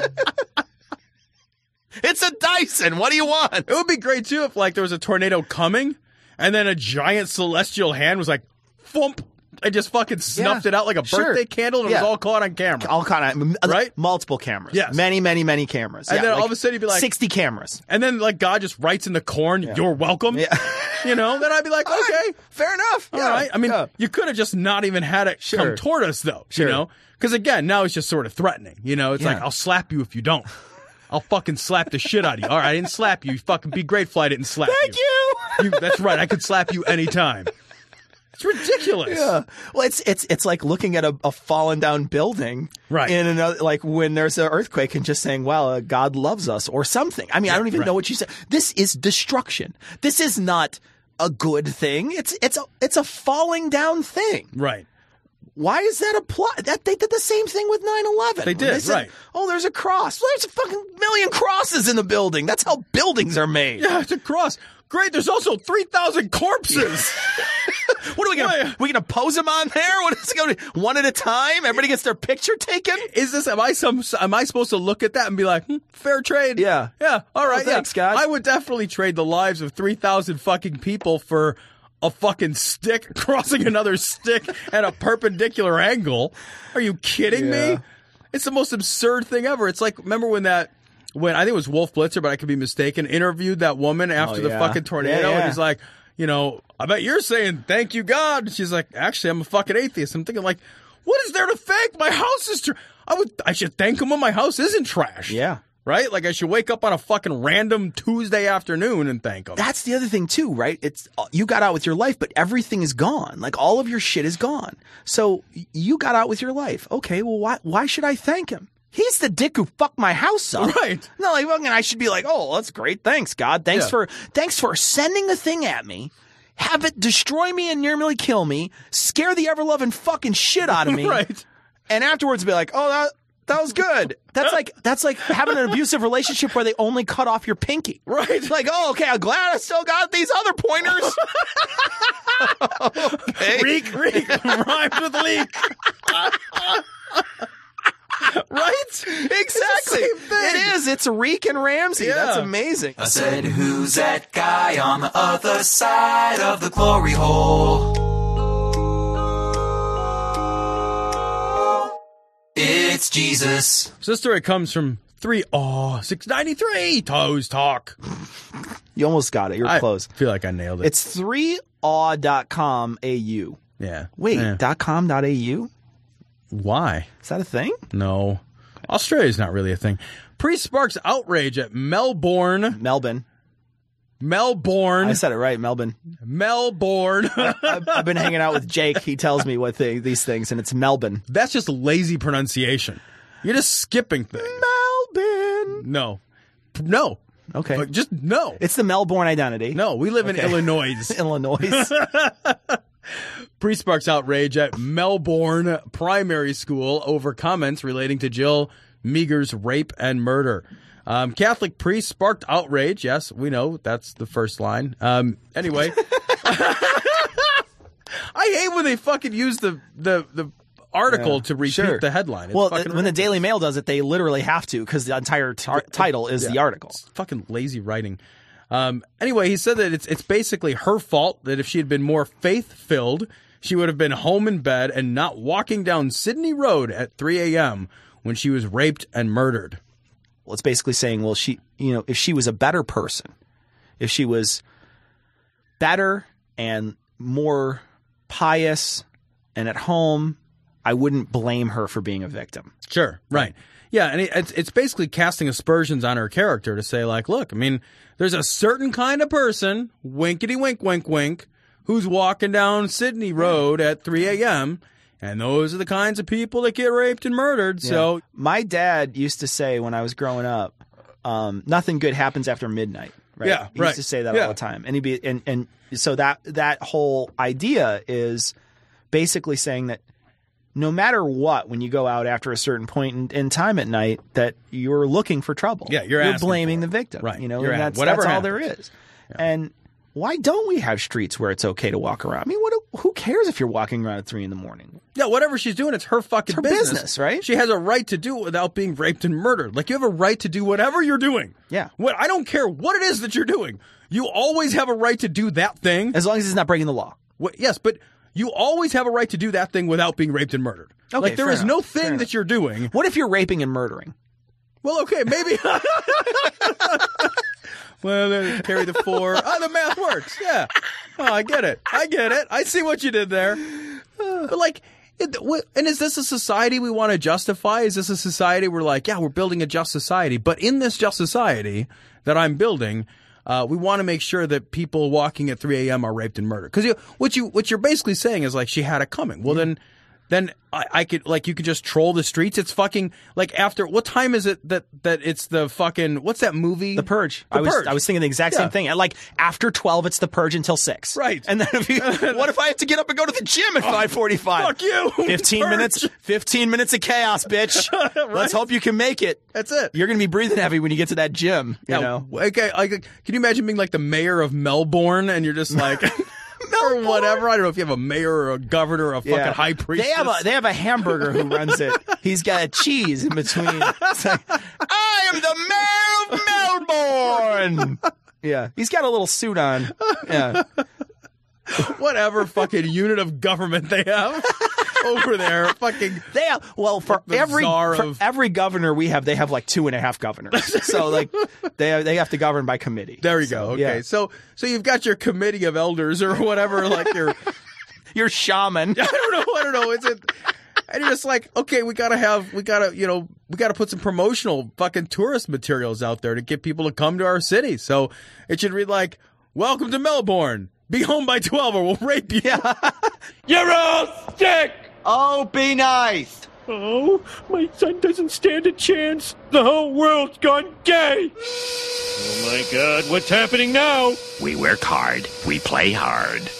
It's a Dyson. What do you want? It would be great too if like there was a tornado coming, and then a giant celestial hand was like, thump, and just fucking snuffed Yeah. it out like a Sure. birthday candle, and Yeah. it was all caught on camera. All kind of Right? multiple cameras. Yes. Many, many, many cameras. And Yeah, then all like of a sudden you'd be like- sixty cameras. And then like God just writes in the corn, "You're welcome." Yeah. You know, then I'd be like, okay, Fair enough. all Yeah. right. I mean, Yeah. you could have just not even had it Sure. come toward us, though. Sure. You know, because again, now it's just sort of threatening. You know, it's Yeah. like I'll slap you if you don't. I'll fucking slap the shit out of you. All right, I didn't slap you. You fucking be grateful I didn't slap Thank you. you. you. That's right. I could slap you anytime. It's ridiculous. Yeah. Well, it's it's it's like looking at a, a fallen down building, Right. In another, like when there's an earthquake, and just saying, "Well, uh, God loves us" or something. I mean, I don't even right. know what you said. This is destruction. This is not a good thing. It's it's a it's a falling down thing. Right. Why is that a plot? That they did the same thing with nine eleven. They did, said, right. Oh, there's a cross. There's a fucking million crosses in the building. That's how buildings are made. Yeah, it's a cross. Great. There's also three thousand corpses. What are we gonna? We gonna pose them on there? What is it going to one at a time? Everybody gets their picture taken. Is this? Am I some? Am I supposed to look at that and be like, hmm, fair trade? Yeah. Yeah. All right. Oh, thanks, yeah. God. I would definitely trade the lives of three thousand fucking people for a fucking stick crossing another stick at a perpendicular angle. Are you kidding Yeah. me? It's the most absurd thing ever. It's like, remember when that, when I think it was Wolf Blitzer, but I could be mistaken, interviewed that woman after Oh, the yeah. fucking tornado, Yeah, yeah. and he's like, you know, I bet you're saying thank you, God. And she's like, actually, I'm a fucking atheist. I'm thinking like, what is there to thank? My house is. Tra- I would. I should thank him when my house isn't trashed. Yeah. Right? Like I should wake up on a fucking random Tuesday afternoon and thank him. That's the other thing too, right? It's you got out with your life, but everything is gone. Like all of your shit is gone. So you got out with your life. Okay, well, why why should I thank him? He's the dick who fucked my house up. Right. No, like fucking, I should be like, oh, that's great. Thanks, God. Thanks Yeah. for thanks for sending a thing at me. Have it destroy me and nearly kill me, scare the ever loving fucking shit out of me, Right. and afterwards be like, oh, that that was good. That's like that's like having an abusive relationship where they only cut off your pinky. Right. Like, oh, okay, I'm glad I still got these other pointers. Okay. Reek, reek, rhymes with leak. Right? Exactly. It's the same thing. It is. It's Reek and Ramsey. Yeah. That's amazing. I said, who's that guy on the other side of the glory hole? It's Jesus. So this story comes from three oh six ninety three Toes Talk. You almost got it. You're I close. feel like I nailed it. It's three aw dot com A U. yeah. Wait, Yeah. dot com dot A U? Why? Is that a thing? No. Australia's not really a thing. Priest sparks outrage at Melbourne. Melbourne. Melbourne. I said it right, Melbourne. Melbourne. I've, I've been hanging out with Jake. He tells me what thing, these things, and it's Melbourne. That's just lazy pronunciation. You're just skipping things. Melbourne. No. No. Okay. But just no. It's the Melbourne identity. No, we live in Okay. Illinois. Illinois. Priest sparks outrage at Melbourne Primary School over comments relating to Jill Meagher's rape and murder. Um, Catholic priest sparked outrage. Yes, we know that's the first line. Um, anyway, I hate when they fucking use the the the article Yeah, to repeat sure. the headline. It's Well, fucking when the ridiculous. Daily Mail does it, they literally have to because the entire t- title is Yeah, the article. It's fucking lazy writing. Um, anyway, he said that it's it's basically her fault that if she had been more faith-filled, she would have been home in bed and not walking down Sydney Road at three a.m. when she was raped and murdered. Well, it's basically saying, well, she, you know, if she was a better person, if she was better and more pious and at home, I wouldn't blame her for being a victim. Sure, right. Yeah, and it, it's it's basically casting aspersions on her character to say, like, look, I mean, there's a certain kind of person, winkety wink, wink, wink, who's walking down Sydney Road at three a.m., and those are the kinds of people that get raped and murdered. Yeah. So my dad used to say when I was growing up, um, nothing good happens after midnight. Right? Yeah, he right. used to say that Yeah. all the time, and he'd be and and so that that whole idea is basically saying that no matter what, when you go out after a certain point in, in time at night, that you're looking for trouble. Yeah, you're you're asking blaming for the it. victim. Right. You know, You're and at- that's, whatever that's all there happens. is. And why don't we have streets where it's okay to walk around? I mean, what? Who cares if you're walking around at three in the morning? yeah, whatever she's doing, it's her fucking It's her business. business, right? She has a right to do it without being raped and murdered. Like, you have a right to do whatever you're doing. Yeah. What I don't care what it is that you're doing. You always have a right to do that thing. As long as it's not breaking the law. What, yes, but you always have a right to do that thing without being raped and murdered. Okay, like, there fair is enough, no fair thing enough. that you're doing. What if you're raping and murdering? Well, okay, maybe. Well, then carry the four. Oh, the math works. Yeah. Oh, I get it. I get it. I see what you did there. But like, it, wh- and is this a society we want to justify? Is this a society we're like, yeah, we're building a just society, but in this just society that I'm building, uh, we want to make sure that people walking at three a.m. are raped and murdered. Because you, what you, what you're basically saying is like, she had it coming. Well, then. Then I, I could, like, you could just troll the streets. It's fucking, like, after, what time is it that, that it's the fucking, what's that movie? The Purge. The I was Purge. I was thinking the exact Yeah. same thing. Like after twelve, it's the Purge until six. Right. And then if you, what if I have to get up and go to the gym at five forty-five? Fuck you. Fifteen Purge. minutes. Fifteen minutes of chaos, bitch. Let's hope you can make it. That's it. You're gonna be breathing heavy when you get to that gym. You Yeah, know. okay, like, can you imagine being like the mayor of Melbourne and you're just like, or whatever? I don't know if you have a mayor or a governor or a fucking Yeah. high priest. They have a they have a hamburger who runs it. He's got a cheese in between. It's like, I am the mayor of Melbourne. Yeah, he's got a little suit on. Yeah, whatever fucking unit of government they have over there. Fucking they have. Well, for the every czar for of- every governor we have, they have like two and a half governors. So like they they have to govern by committee. there you So, go. Okay, yeah. so so you've got your committee of elders or whatever, like your Your shaman. I don't know. I don't know. Is it? And you're just like, okay, we gotta have, we gotta, you know, we gotta put some promotional fucking tourist materials out there to get people to come to our city. So it should read like, "Welcome to Melbourne. Be home by twelve, or we'll rape you." Yeah. You're all sick! Oh, be nice. Oh, my son doesn't stand a chance. The whole world's gone gay. Oh my God, what's happening now? We work hard. We play hard.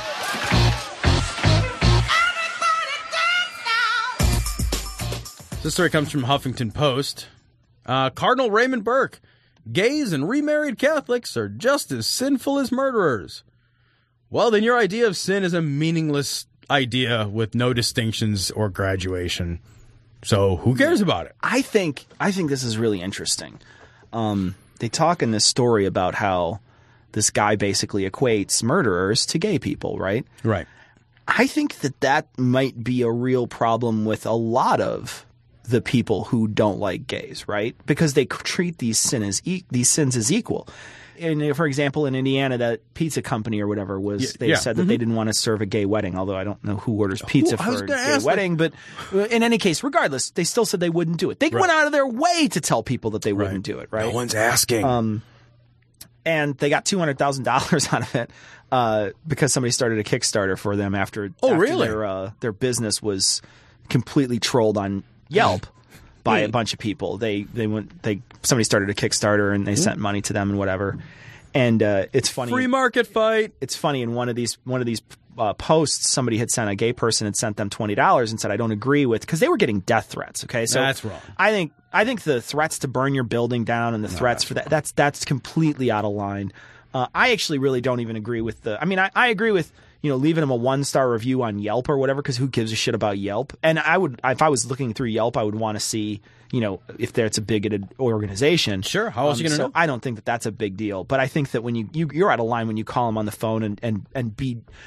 This story comes from Huffington Post. Uh, Cardinal Raymond Burke. Gays and remarried Catholics are just as sinful as murderers. Well, then your idea of sin is a meaningless idea with no distinctions or graduation. So who cares about it? I think I think this is really interesting. Um, they talk in this story about how this guy basically equates murderers to gay people, right? Right. I think that that might be a real problem with a lot of the people who don't like gays, right? Because they treat these sin as e- these sins as equal. And for example, in Indiana, that pizza company or whatever was Yeah, they yeah. said that Mhm. they didn't want to serve a gay wedding. Although I don't know who orders pizza I was for a gonna gay ask, wedding, but in any case, regardless, they still said they wouldn't do it. They Right. went out of their way to tell people that they wouldn't Right. do it. Right? No one's asking. Um, and they got two hundred thousand dollars out of it uh, because somebody started a Kickstarter for them after. Oh, after really? Their uh, their business was completely trolled on Yelp by a bunch of people. They they went they somebody started a Kickstarter and they sent money to them and whatever. And uh, it's funny. Free market fight. It's funny in one of these one of these uh, posts, somebody had sent a gay person had sent them twenty dollars and said, "I don't agree with," because they were getting death threats. Okay, so That's wrong. I think I think the threats to burn your building down and the threats for that that's that's completely out of line. Uh, I actually really don't even agree with the. I mean, I, I agree with you know leaving them a one star review on Yelp or whatever because who gives a shit about Yelp? And I would if I was looking through Yelp, I would want to see. You know, if there's a bigoted organization. Sure. How else um, are you going to so know? I don't think that that's a big deal. But I think that when you, you you're out of line when you call them on the phone and, and, and be,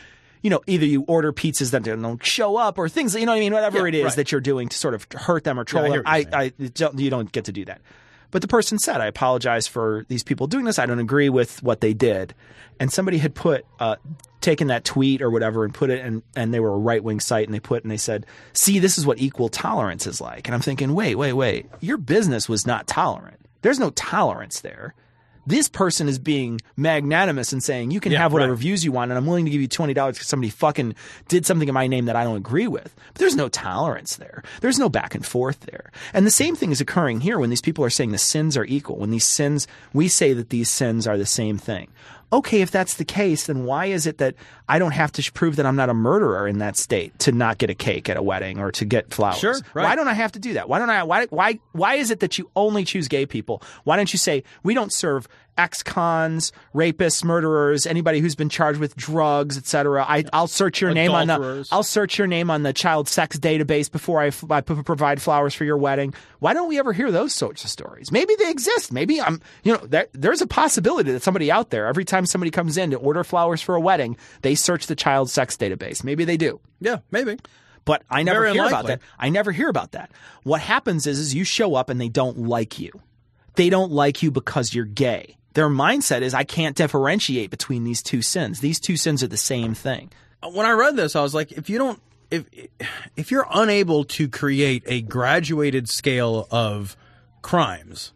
you know, either you order pizzas that don't show up or things, you know what I mean? Whatever Yeah, it is right. that you're doing to sort of hurt them or troll Yeah, I hear them. what you're I, I, don't, you don't get to do that. But the person said, I apologize for these people doing this. I don't agree with what they did. And somebody had put, uh, taken that tweet or whatever and put it, and, and they were a right-wing site, and they put, and they said, see, this is what equal tolerance is like. And I'm thinking, wait, wait, wait. Your business was not tolerant. There's no tolerance there. This person is being magnanimous and saying, you can Yeah, have whatever right. views you want, and I'm willing to give you twenty dollars because somebody fucking did something in my name that I don't agree with. But there's no tolerance there. There's no back and forth there. And the same thing is occurring here when these people are saying the sins are equal. When these sins, we say that these sins are the same thing. Okay, if that's the case, then why is it that I don't have to sh- prove that I'm not a murderer in that state to not get a cake at a wedding or to get flowers? Sure, right. Why don't I have to do that? Why don't I? Why? Why? Why is it that you only choose gay people? Why don't you say we don't serve ex-cons, rapists, murderers, anybody who's been charged with drugs, et cetera? I, I'll search your name on the. Adulterers. I'll search your name on the child sex database before I, f- I p- provide flowers for your wedding. Why don't we ever hear those sorts of stories? Maybe they exist. Maybe I'm. You know, there, there's a possibility that somebody out there, every time somebody comes in to order flowers for a wedding, they search the child sex database. Maybe they do. Yeah, maybe. But I never Very hear about unlikely. that. I never hear about that. What happens is, is you show up and they don't like you. They don't like you because you're gay. Their mindset is, I can't differentiate between these two sins. These two sins are the same thing. When I read this, I was like, if you don't, if if you're unable to create a graduated scale of crimes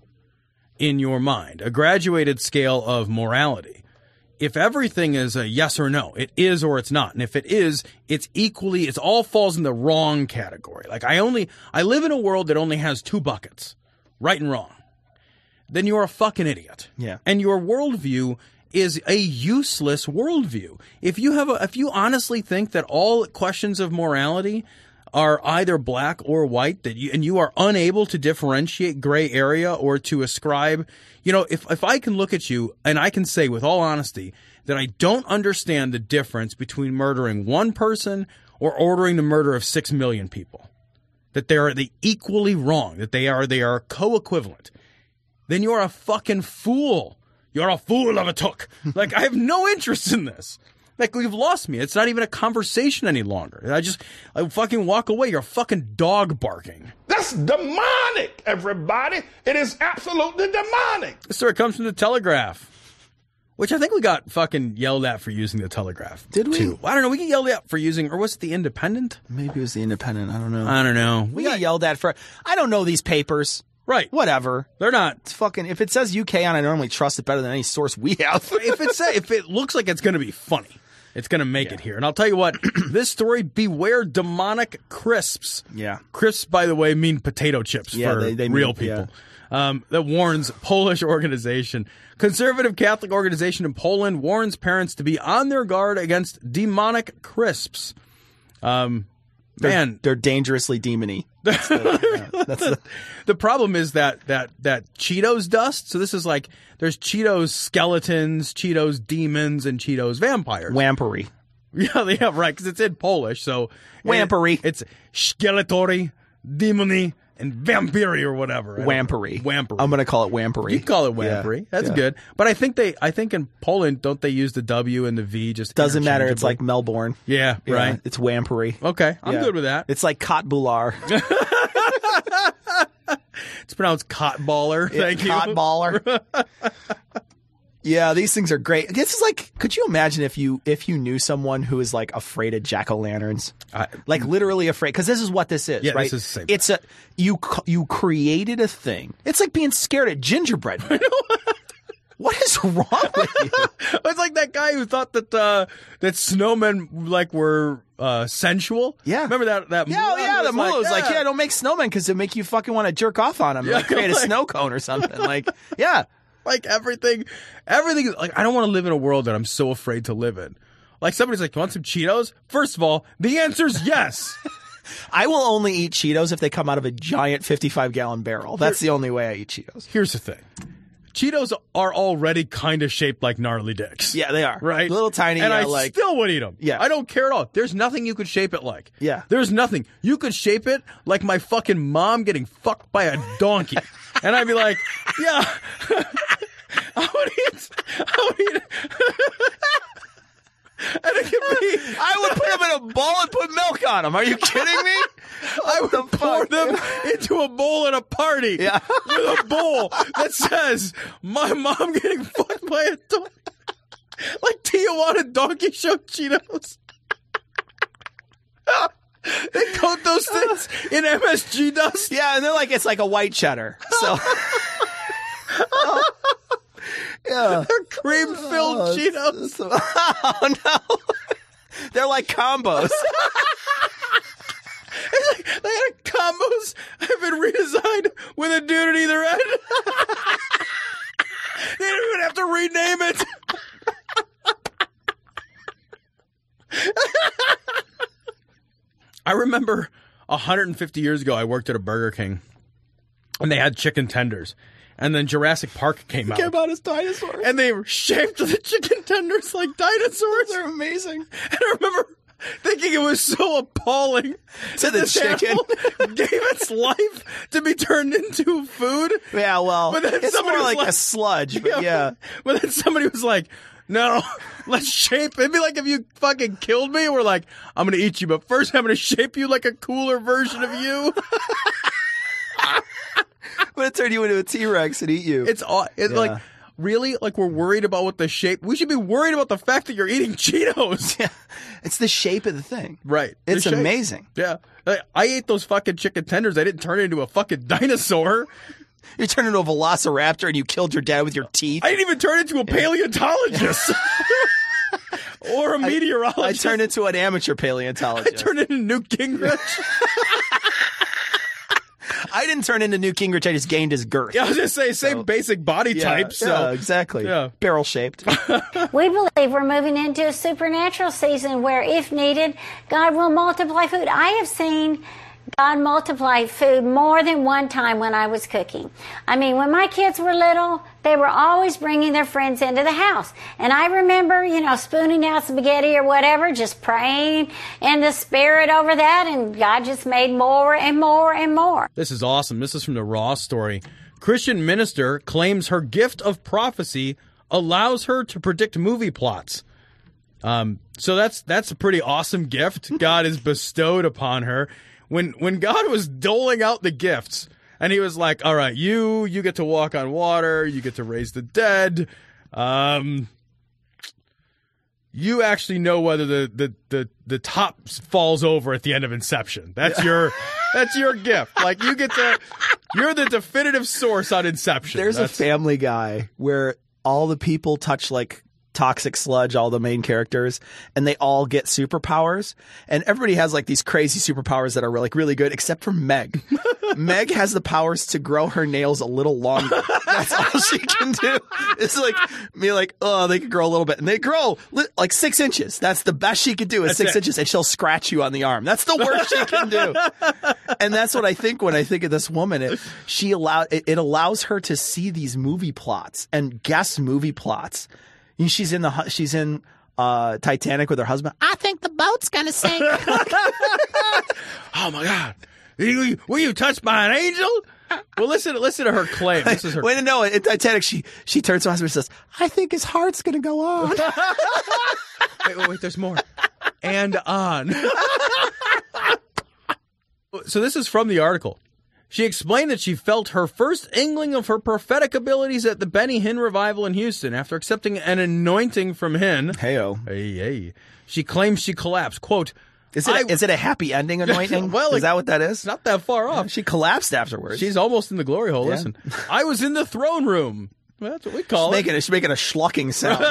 in your mind, a graduated scale of morality, if everything is a yes or no, it is or it's not. And if it is, it's equally, it's all falls in the wrong category. Like I only, I live in a world that only has two buckets, right and wrong. Then you're a fucking idiot. Yeah. And your worldview is a useless worldview. If you have a, if you honestly think that all questions of morality are either black or white, that you, and you are unable to differentiate gray area or to ascribe, you know, if, if I can look at you and I can say with all honesty that I don't understand the difference between murdering one person or ordering the murder of six million people, that they are the equally wrong, that they are, they are co-equivalent, then you're a fucking fool. You're a fool of a took. Like, I have no interest in this. Like, you've lost me. It's not even a conversation any longer. I just, I fucking walk away. You're a fucking dog barking. That's demonic, everybody. It is absolutely demonic. This story comes from the Telegraph, which I think we got fucking yelled at for using the Telegraph. Did we? Too. I don't know. We get yelled at for using, or was it the Independent? Maybe it was the Independent. I don't know. I don't know. We got yelled at for. I don't know these papers. Right. Whatever. They're not. It's fucking. If it says U K on, I normally trust it better than any source we have. if it's if it looks like it's going to be funny, it's going to make it here. And I'll tell you what, this story, beware demonic crisps. Yeah. Crisps, by the way, mean potato chips Yeah, for they- they real mean- people. Um, that warns Polish organization. Conservative Catholic organization in Poland warns parents to be on their guard against demonic crisps. Um, They're, man, they're dangerously demony. That's the, yeah, that's the, the problem is that that that Cheetos dust. So this is like there's Cheetos skeletons, Cheetos demons, and Cheetos vampires. Wampery. Yeah, yeah, right. Because it's in Polish, so Wampery. It, it's skeletori, demony, and vampiri or whatever. Wampery. Wampery. I'm going to call it Wampery. You call it Wampery. Yeah, That's yeah. good. But I think they, I think in Poland, don't they use the W and the V? Just Doesn't matter. It's interchangeably? like Melbourne. Yeah, Yeah, right. It's Wampery. Okay, I'm Yeah. good with that. It's like Kotbular. It's pronounced Cotballer. Yeah, Thank you. Cotballer. Yeah, these things are great. This is like, could you imagine if you if you knew someone who is like afraid of jack-o'-lanterns? Like literally afraid, because this is what this is, Yeah, right? this is the same It's a you c- you created a thing. It's like being scared of gingerbread men. What is wrong with you? It's like that guy who thought that uh, that snowmen like were uh, sensual. Yeah. Remember that that Yeah, oh, mullah yeah, who the mullah was like, yeah. yeah, don't make snowmen because it make you fucking want to jerk off on them. Yeah, like create a like- snow cone or something. Like, yeah. Like everything, everything. Like I don't want to live in a world that I'm so afraid to live in. Like somebody's like, "You want some Cheetos?" First of all, the answer's yes. I will only eat Cheetos if they come out of a giant fifty-five gallon barrel. That's the only way I eat Cheetos. Here's the thing: Cheetos are already kind of shaped like gnarly dicks. Yeah, they are. Right? Little tiny, and yeah, I like- still would eat them. Yeah. I don't care at all. There's nothing you could shape it like. Yeah. There's nothing. You could shape it like my fucking mom getting fucked by a donkey. And I'd be like, yeah. I would eat. I would eat. And it could be, I would put them in a bowl and put milk on them. Are you kidding me? I would pour them into a bowl at a party Yeah. with a bowl that says, my mom getting fucked by a dog. Like Tijuana Donkey Show Cheetos. They coat those things in M S G dust. Yeah, and they're like, it's like a white cheddar. So, yeah. They're cream-filled Oh, Cheetos. Oh, no. They're like combos. It's like they had combos have been redesigned with a dude at either end. They didn't even have to rename it. I remember one hundred fifty years ago, I worked at a Burger King, and they had chicken tenders. And then Jurassic Park came out. Came out as dinosaurs. And they were shaped the chicken tenders like dinosaurs. They're amazing. And I remember thinking it was so appalling To the this chicken. animal gave its life to be turned into food. Yeah, well, But then it's somebody more was like, like- a sludge, but yeah. But then somebody was like, no, let's shape. It'd be like if you fucking killed me. We're like, I'm going to eat you, but first I'm going to shape you like a cooler version of you. I'm going to turn you into a T-Rex and eat you. It's, aw- it's Yeah. like, really? Like we're worried about what the shape. We should be worried about the fact that you're eating Cheetos. Yeah. It's the shape of the thing. Right. The It's shape. amazing. Yeah. Like, I ate those fucking chicken tenders. I didn't turn it into a fucking dinosaur. You turned into a velociraptor and you killed your dad with your teeth. I didn't even turn into a paleontologist. Or a meteorologist. I turned into an amateur I paleontologist. turned into Newt Gingrich. I didn't turn into Newt Gingrich. I just gained his girth. Yeah, I was just saying, same So- basic body Yeah, type. So yeah, exactly. Yeah. Barrel shaped. We believe we're moving into a supernatural season where, if needed, God will multiply food. I have seen God multiply food more than one time when I was cooking. I mean, when my kids were little, they were always bringing their friends into the house. And I remember, you know, spooning out spaghetti or whatever, just praying in the spirit over that, and God just made more and more and more. This is awesome. This is from the Raw story. Christian minister claims her gift of prophecy allows her to predict movie plots. Um, so that's that's a pretty awesome gift God has bestowed upon her. When when God was doling out the gifts, and he was like, all right, you you get to walk on water, you get to raise the dead, um, you actually know whether the, the, the, the top falls over at the end of Inception. That's your that's your gift. Like you get to you're the definitive source on Inception. There's That's- a Family Guy where all the people touch like toxic sludge, all the main characters, and they all get superpowers. And everybody has like these crazy superpowers that are like really good, except for Meg. Meg has the powers to grow her nails a little longer. That's all she can do. It's like me, like, oh, they could grow a little bit, and they grow li- like six inches. That's the best she could do is That's six it. inches, and she'll scratch you on the arm. That's the worst she can do. And that's what I think when I think of this woman. It, she allow it, it allows her to see these movie plots and guess movie plots. You know, she's in the hu- she's in uh, Titanic with her husband. I think the boat's gonna sink. Oh my God! Were you, were you touched by an angel? Well, listen, listen to her claim. This is her. Wait, no, in Titanic, she she turns to her husband and says, "I think his heart's gonna go on." Wait, wait, wait. There's more. And on. So this is from the article. She explained that she felt her first inkling of her prophetic abilities at the Benny Hinn revival in Houston after accepting an anointing from Hinn. Heyo. Hey, hey. She claims she collapsed. Quote, Is it, I- a, is it a happy ending anointing? Well, is that what that is? It's not that far off. She collapsed afterwards. She's almost in the glory hole. Yeah. Listen, I was in the throne room. Well, that's what we call she's it. making a, she's making a schlucking sound.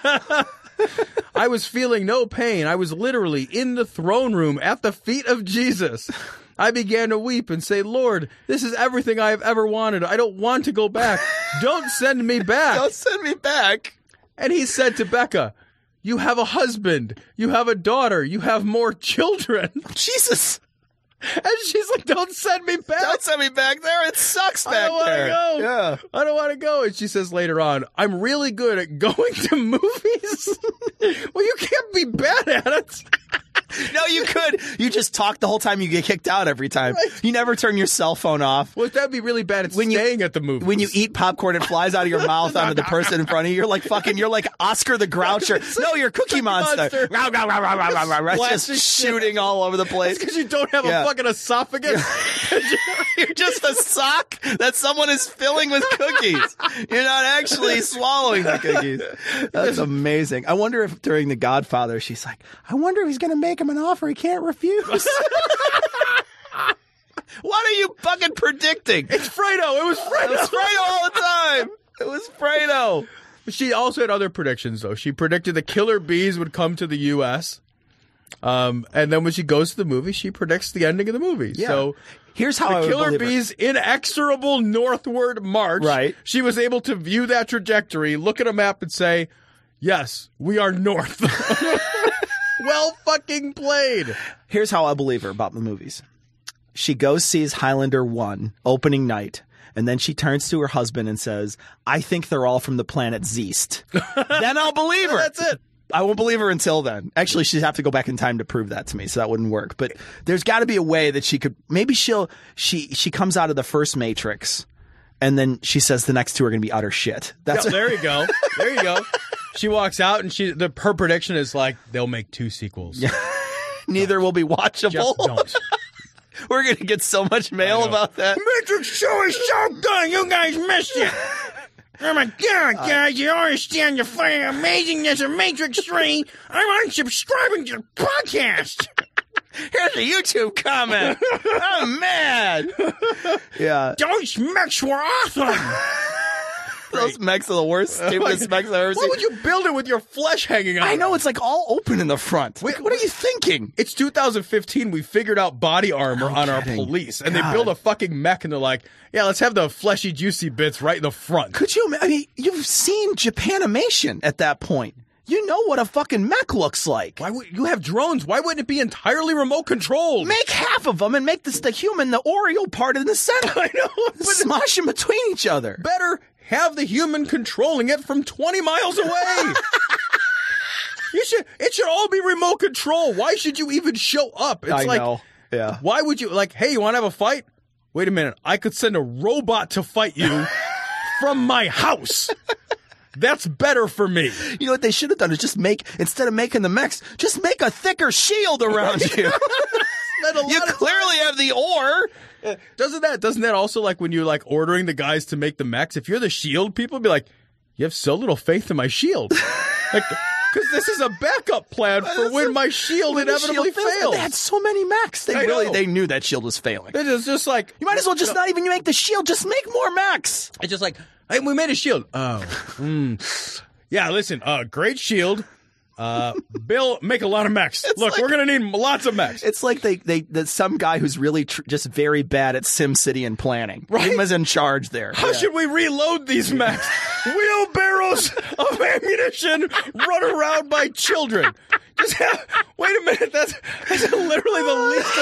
I was feeling no pain. I was literally in the throne room at the feet of Jesus. I began to weep and say, Lord, this is everything I have ever wanted. I don't want to go back. Don't send me back. Don't send me back. And he said to Becca, you have a husband. You have a daughter. You have more children. Jesus. And she's like, don't send me back. Don't send me back there. It sucks back I don't want there. to go. Yeah. I don't want to go. And she says later on, I'm really good at going to movies. Well, you can't be bad at it. No, you could. You just talk the whole time. You get kicked out every time. Right. You never turn your cell phone off. Well, that'd be really bad at when staying you, at the movie. When you eat popcorn, it flies out of your mouth onto the person in front of you. You're like fucking. You're like Oscar the Groucher. No, you're Cookie, Cookie Monster. Monster. Just, just shooting all over the place. Because you don't have yeah. a fucking esophagus. You're just a sock that someone is filling with cookies. You're not actually swallowing the cookies. That's amazing. I wonder if during The Godfather, she's like, I wonder if he's going to make him an offer he can't refuse. What are you fucking predicting? It's Fredo. It was Fredo. It was Fredo all the time. It was Fredo. She also had other predictions, though. She predicted the killer bees would come to the U S Um, and then when she goes to the movie, she predicts the ending of the movie. Yeah. So here's how the I would killer believe bees' her. inexorable northward march. Right. She was able to view that trajectory, look at a map, and say, "Yes, we are north." Well fucking played. Here's how I believe her about the movies. She goes, sees Highlander one opening night, and then she turns to her husband and says, I think they're all from the planet Zeist. Then I'll believe her. That's it. I won't believe her until then. Actually, she'd have to go back in time to prove that to me, so that wouldn't work. But there's got to be a way that she could. Maybe she'll she she comes out of the first Matrix, and then she says the next two are going to be utter shit. That's yeah, there you go. There you go. She walks out, and she the her prediction is like they'll make two sequels. Yeah. Neither will be watchable. Just don't. We're going to get so much mail about that. Matrix show is so good. You guys missed it. Oh my God, guys, you don't understand the fucking amazingness of Matrix three. I'm unsubscribing to the podcast. Here's a YouTube comment. I'm mad. Yeah. Those mechs were awesome. Those mechs are the worst, stupidest mechs I've ever seen. Why would you build it with your flesh hanging out? I know, it's like all open in the front. Wait, what are you thinking? It's two thousand fifteen. We figured out body armor No on kidding. our police. And God. they build a fucking mech and they're like, yeah, let's have the fleshy, juicy bits right in the front. Could you, I mean, you've seen Japanimation at that point. You know what a fucking mech looks like. Why would you have drones? Why wouldn't it be entirely remote controlled? Make half of them and make this the human, the Oreo part in the center. I know. But smash them between each other. Better have the human controlling it from twenty miles away. You should. It should all be remote control. Why should you even show up? It's I like, know. Yeah. Why would you like? Hey, you want to have a fight? Wait a minute. I could send a robot to fight you from my house. That's better for me. You know what they should have done is just make, instead of making the mechs, just make a thicker shield around you. You clearly have the ore. Yeah. Doesn't that doesn't that also, like when you're like ordering the guys to make the mechs, if you're the shield people, be like, you have so little faith in my shield. Like, because this is a backup plan for when my shield when inevitably the shield fails. They had so many mechs. They I really know. they knew that shield was failing. It's just like, you might as well just not even make the shield. Just make more mechs. It's just like, hey, we made a shield. Oh, mm. Yeah. Listen, uh, great shield. Uh, Bill, make a lot of mechs. It's Look, like, we're gonna need lots of mechs. It's like they they that some guy who's really tr- just very bad at SimCity and planning. Right? He was in charge there. How yeah. should we reload these mechs? Wheelbarrows of ammunition run around by children. Just have, wait a minute. That's, that's literally the least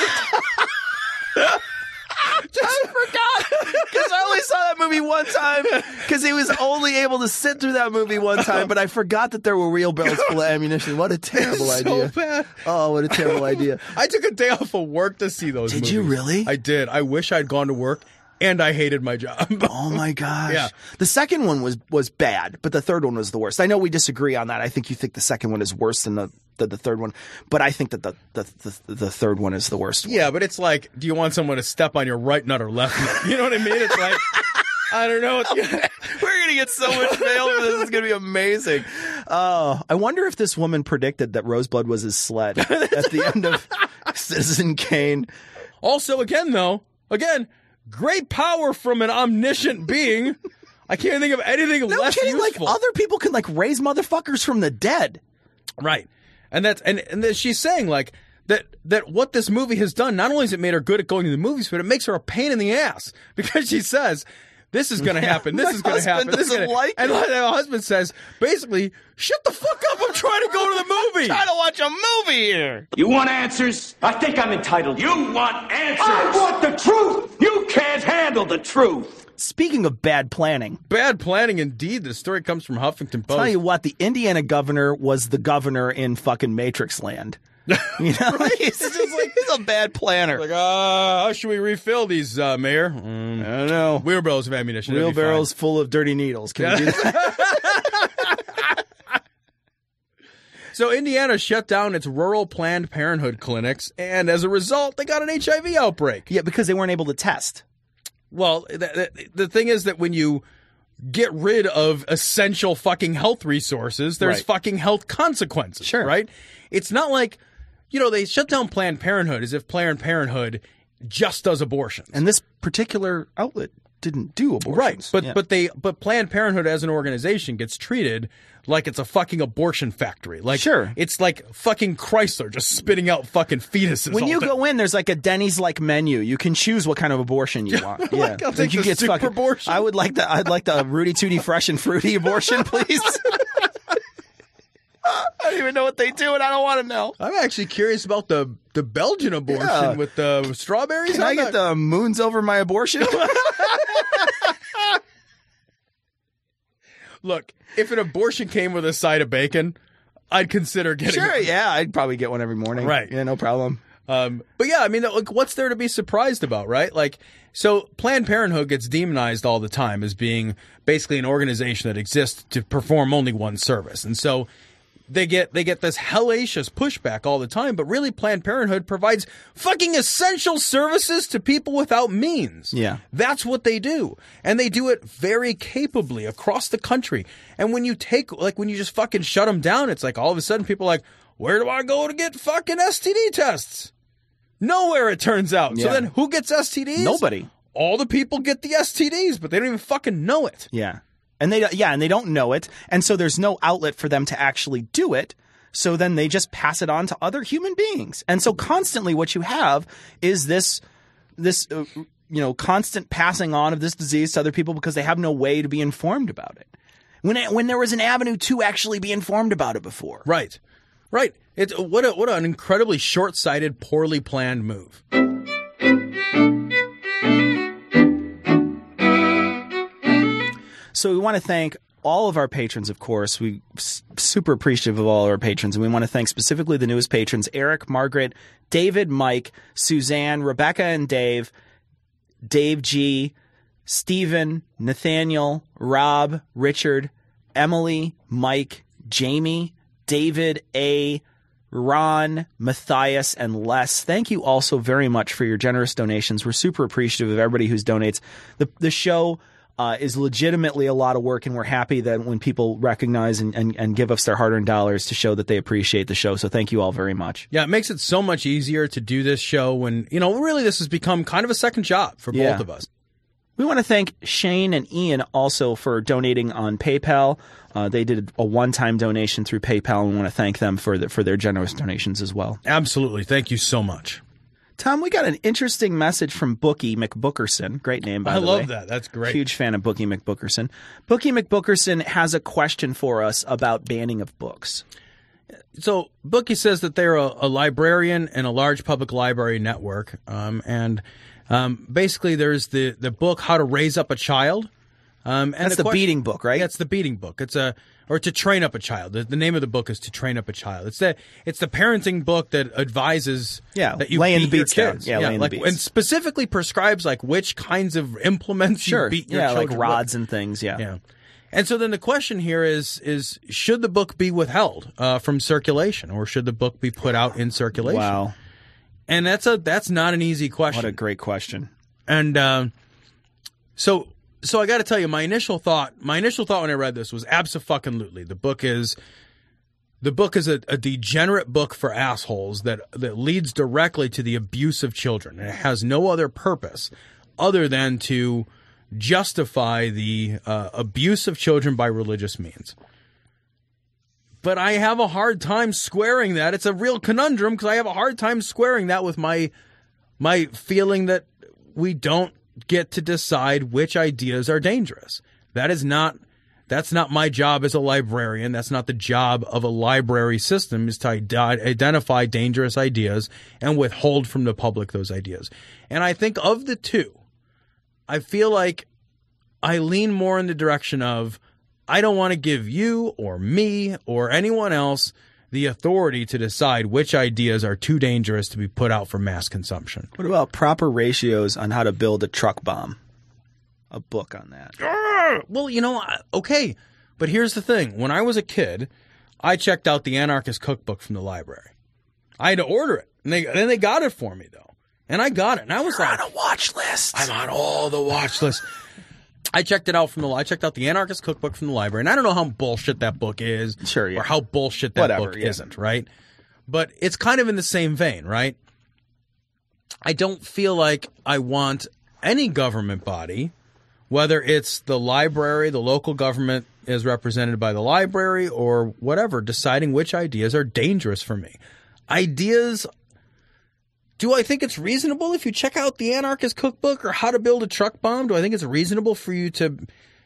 efficient. Just, I forgot because I only saw that movie one time because he was only able to sit through that movie one time. But I forgot that there were wheelbarrows full of ammunition. What a terrible it's idea! So bad. Oh, what a terrible idea! I took a day off of work to see those. Did movies. you really? I did. I wish I'd gone to work. And I hated my job. Oh my gosh. Yeah. The second one was was bad, but the third one was the worst. I know we disagree on that. I think you think the second one is worse than the the, the third one, but I think that the, the the the third one is the worst one. Yeah, but it's like, do you want someone to step on your right nut or left nut? You know what I mean? It's like, I don't know. We're going to get so much mail for this. It's going to be amazing. Oh, I wonder if this woman predicted that Roseblood was his sled at the end of Citizen Kane. Also, again, though, again, great power from an omniscient being. I can't think of anything no less kidding, useful. Like other people can like raise motherfuckers from the dead. Right. And that's and, and that she's saying like that that what this movie has done, not only has it made her good at going to the movies, but it makes her a pain in the ass. Because she says, this is going to happen. This My is going to happen. This is doesn't gonna... like and it. her husband says, basically, shut the fuck up. I'm trying to go to the movie. I'm trying to watch a movie here. You want answers? I think I'm entitled. You want answers? I want the truth. You can't handle the truth. Speaking of bad planning. Bad planning indeed. The story comes from Huffington Post. Tell you what, the Indiana governor was the governor in fucking Matrix land. You know, Right? he's just like he's a bad planner. Like, uh, how should we refill these, uh, Mayor? Um, I don't know. Wheelbarrows of ammunition. that'd be Wheelbarrows fine. full of dirty needles. Can we do that? So Indiana shut down its rural Planned Parenthood clinics, and as a result, they got an H I V outbreak. Yeah, because they weren't able to test. Well, the, the, the thing is that when you get rid of essential fucking health resources, there's Right. fucking health consequences. Sure. Right? It's not like, you know, they shut down Planned Parenthood as if Planned Parenthood just does abortions. And this particular outlet didn't do abortions. Right. But Yeah. but they but Planned Parenthood as an organization gets treated like it's a fucking abortion factory. Like Sure. It's like fucking Chrysler just spitting out fucking fetuses. when all you day. go in, there's like a Denny's like menu. You can choose what kind of abortion you want. Yeah, Like, I'll take you the get super fucking- abortion. I would like the I'd like the Rudy Tooty Fresh and Fruity abortion, please. I don't even know what they do, and I don't want to know. I'm actually curious about the the Belgian abortion Yeah. with the strawberries. Can on I get the moons over my abortion? Look, if an abortion came with a side of bacon, I'd consider getting Sure, one. yeah, I'd probably get one every morning. Right. Yeah, no problem. Um, but yeah, I mean, like, what's there to be surprised about, right? Like, so Planned Parenthood gets demonized all the time as being basically an organization that exists to perform only one service. And so they get they get this hellacious pushback all the time, but really Planned Parenthood provides fucking essential services to people without means. Yeah. That's what they do. And they do it very capably across the country. And when you take, like, when you just fucking shut them down, it's like all of a sudden people are like, where do I go to get fucking S T D tests? Nowhere, it turns out. So Yeah. then who gets S T Ds? Nobody. All the people get the S T Ds, but they don't even fucking know it. Yeah. And they yeah, and they don't know it. And so there's no outlet for them to actually do it. So then they just pass it on to other human beings. And so constantly what you have is this this uh, you know, constant passing on of this disease to other people because they have no way to be informed about it. When it, when there was an avenue to actually be informed about it before. Right. Right. It's what a, what an incredibly short-sighted, poorly planned move. So we want to thank all of our patrons, of course. We super appreciative of all of our patrons, and we want to thank specifically the newest patrons: Eric, Margaret, David, Mike, Suzanne, Rebecca, and Dave, Dave G, Stephen, Nathaniel, Rob, Richard, Emily, Mike, Jamie, David A, Ron, Matthias, and Les. Thank you all so very much for your generous donations. We're super appreciative of everybody who donates. The the show uh, is legitimately a lot of work, and we're happy that when people recognize and, and, and give us their hard-earned dollars to show that they appreciate the show. So thank you all very much. Yeah, it makes it so much easier to do this show when, you know, really this has become kind of a second job for Yeah. both of us. We want to thank Shane and Ian also for donating on PayPal. Uh, they did a one-time donation through PayPal, and we want to thank them for the, for their generous donations as well. Absolutely. Thank you so much. Tom, we got an interesting message from Bookie McBookerson. Great name, by I the love way. that. That's great. Huge fan of Bookie McBookerson. Bookie McBookerson has a question for us about banning of books. So Bookie says that they're a, a librarian in a large public library network. Um, and um, basically there's the, the book, How to Raise Up a Child. Um, and That's the question- beating book, right? Yeah, it's the beating book. It's a or to train up a child. The, the name of the book is To Train Up a Child. It's the it's the parenting book that advises Yeah, that you laying beat the beats your down. kids. Yeah, laying the like, beats. and specifically prescribes like which kinds of implements Sure. you beat your yeah, children like with. rods and things. Yeah. Yeah. And so then the question here is is should the book be withheld uh, from circulation, or should the book be put out in circulation? Wow. And that's a that's not an easy question. What a great question. And um, so so I got to tell you, my initial thought my initial thought when I read this was abso-fucking-lutely. The book is the book is a, a degenerate book for assholes that that leads directly to the abuse of children, and it has no other purpose other than to justify the uh, abuse of children by religious means. But I have a hard time squaring that. It's a real conundrum because I have a hard time squaring that with my my feeling that we don't get to decide which ideas are dangerous. That is not that's not my job as a librarian. That's not the job of a library system, is to ide- identify dangerous ideas and withhold from the public those ideas. And I think of the two, I feel like I lean more in the direction of I don't want to give you or me or anyone else the authority to decide which ideas are too dangerous to be put out for mass consumption. What about proper ratios on how to build a truck bomb? A book on that. Well, you know, okay. But here's the thing. When I was a kid, I checked out the Anarchist Cookbook from the library. I had to order it. And they, and they got it for me, though. And I got it. And I was You're like, on a watch list. I'm on all the watch lists. I checked it out from the I checked out the Anarchist Cookbook from the library, and I don't know how bullshit that book is, sure, yeah. or how bullshit that Whatever, book yeah. isn't, right? But it's kind of in the same vein, right? I don't feel like I want any government body, whether it's the library, the local government is represented by the library, or whatever, deciding which ideas are dangerous for me. Ideas. Do I think it's reasonable if you check out the Anarchist Cookbook or How to Build a Truck Bomb? Do I think it's reasonable for you to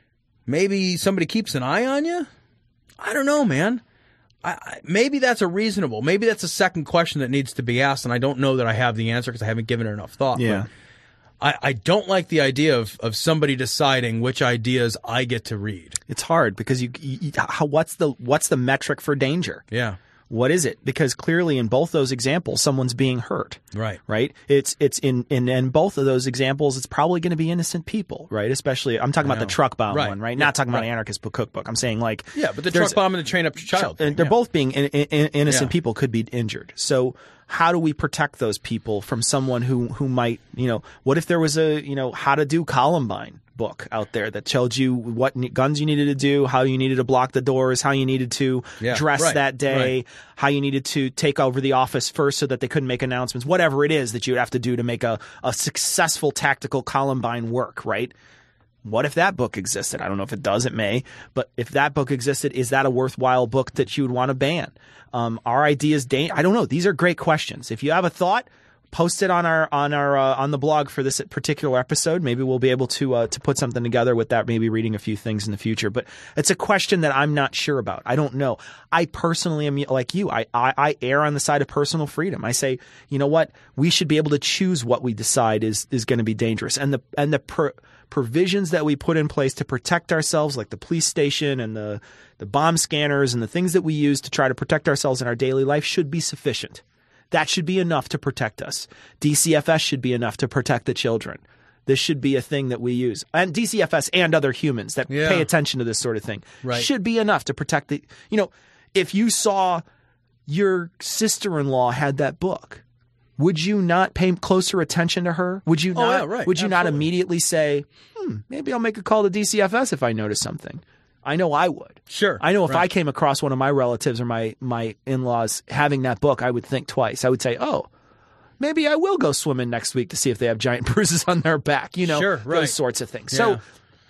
maybe somebody keeps an eye on you? I don't know, man. I, I, maybe that's a reasonable. Maybe that's a second question that needs to be asked, and I don't know that I have the answer because I haven't given it enough thought. Yeah. But I, I don't like the idea of, of somebody deciding which ideas I get to read. It's hard because you, you how, what's the what's the metric for danger? Yeah. What is it? Because clearly in both those examples, someone's being hurt. Right. Right. It's it's in in, in both of those examples, it's probably going to be innocent people. Right. Especially I'm talking I about the know. truck bomb Right. one. Right. Yeah, Not talking about right. an Anarchist book cookbook. I'm saying like Yeah, but the there's- truck bomb and the train up your child. and thing, they're yeah. both being in, in, innocent Yeah. people could be injured. So how do we protect those people from someone who who might, you know, what if there was a, you know, how to do Columbine book out there that told you what ne- guns you needed to do, how you needed to block the doors, how you needed to Yeah, dress right, that day, right. how you needed to take over the office first so that they couldn't make announcements, whatever it is that you would have to do to make a, a successful tactical Columbine work, right? What if that book existed? I don't know if it does, it may, but if that book existed, is that a worthwhile book that you would want to ban? Um, are ideas da- I don't know. These are great questions. If you have a thought, post it on our on our uh, on the blog for this particular episode. Maybe we'll be able to uh, to put something together with that. Maybe reading a few things in the future. But it's a question that I'm not sure about. I don't know. I personally am like you. I I, I err on the side of personal freedom. I say, you know what? We should be able to choose what we decide is is going to be dangerous. And the and the per, provisions that we put in place to protect ourselves, like the police station and the the bomb scanners and the things that we use to try to protect ourselves in our daily life, should be sufficient. That should be enough to protect us. D C F S should be enough to protect the children. This should be a thing that we use. And D C F S and other humans that Yeah. pay attention to this sort of thing Right. should be enough to protect the, you know, if you saw your sister-in-law had that book, would you not pay closer attention to her? Would you Oh, not, yeah, right. would you not Absolutely. immediately say, hmm, maybe I'll make a call to D C F S if I notice something? I know I would. Sure. I know if right. I came across one of my relatives or my, my in-laws having that book, I would think twice. I would say, oh, maybe I will go swimming next week to see if they have giant bruises on their back, you know, Sure, right. those sorts of things. Yeah. So,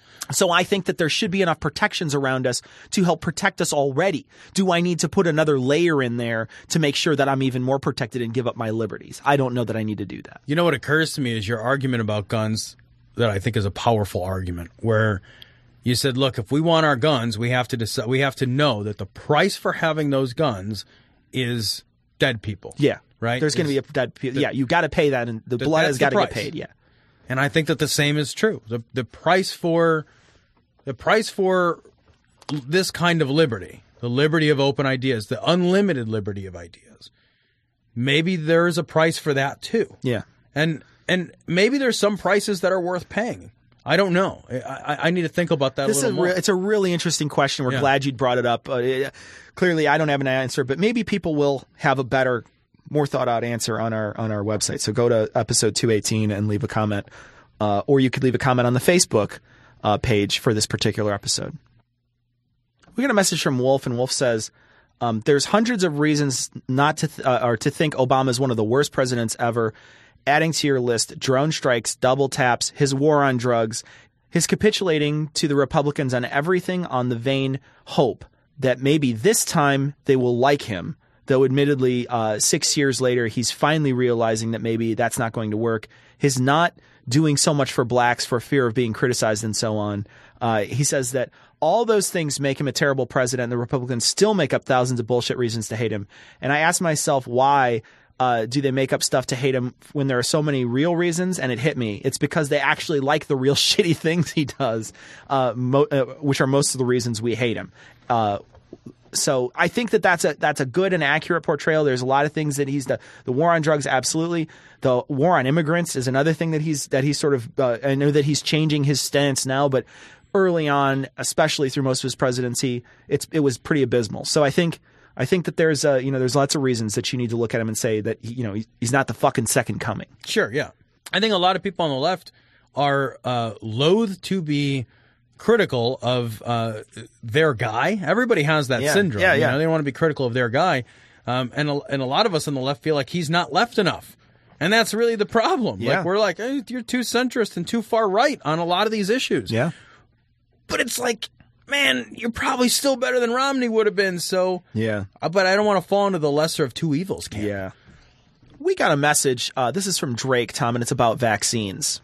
so I think that there should be enough protections around us to help protect us already. Do I need to put another layer in there to make sure that I'm even more protected and give up my liberties? I don't know that I need to do that. You know what occurs to me is your argument about guns that I think is a powerful argument, where you said, look, if we want our guns, we have to decide, we have to know that the price for having those guns is dead people. Yeah. Right? There's going to be a dead people. Yeah, you got to pay that, and the Th- blood that's has the got to get price. paid. Yeah. And I think that the same is true. The the price for the price for this kind of liberty, the liberty of open ideas, the unlimited liberty of ideas, maybe there is a price for that too. Yeah. And and maybe there's some prices that are worth paying. I don't know. I, I, I need to think about that This a is little a more. re- it's a really interesting question. We're Yeah. glad you brought it up. Uh, it- clearly, I don't have an answer, but maybe people will have a better, more thought out answer on our on our website. So go to episode two eighteen and leave a comment, uh, or you could leave a comment on the Facebook uh, page for this particular episode. We got a message from Wolf, and Wolf says, um, "There's hundreds of reasons not to th- uh, or to think Obama is one of the worst presidents ever." Adding to your list, drone strikes, double taps, his war on drugs, his capitulating to the Republicans on everything on the vain hope that maybe this time they will like him. Though admittedly, uh, six years later, he's finally realizing that maybe that's not going to work. His not doing so much for blacks for fear of being criticized and so on. Uh, he says that all those things make him a terrible president. The Republicans still make up thousands of bullshit reasons to hate him. And I ask myself, why uh, do they make up stuff to hate him when there are so many real reasons? And it hit me. It's because they actually like the real shitty things he does, uh, mo- uh, which are most of the reasons we hate him. Uh, so I think that that's a that's a good and accurate portrayal. There's a lot of things that he's the the war on drugs, absolutely. The war on immigrants is another thing that he's that he's sort of. Uh, I know that he's changing his stance now, but early on, especially through most of his presidency, it's it was pretty abysmal. So I think I think that there's uh, you know there's lots of reasons that you need to look at him and say that he, you know he's not the fucking second coming. Sure, yeah. I think a lot of people on the left are uh, loath to be critical of uh, their guy. Everybody has that Yeah. syndrome. Yeah, you yeah. know? They don't want to be critical of their guy. Um, and, a, and a lot of us on the left feel like he's not left enough. And that's really the problem. Yeah. Like we're like, hey, you're too centrist and too far right on a lot of these issues. Yeah. But it's like, man, you're probably still better than Romney would have been. So, Yeah. uh, but I don't want to fall into the lesser of two evils camp. Yeah. We got a message. Uh, this is from Drake, Tom, and it's about vaccines.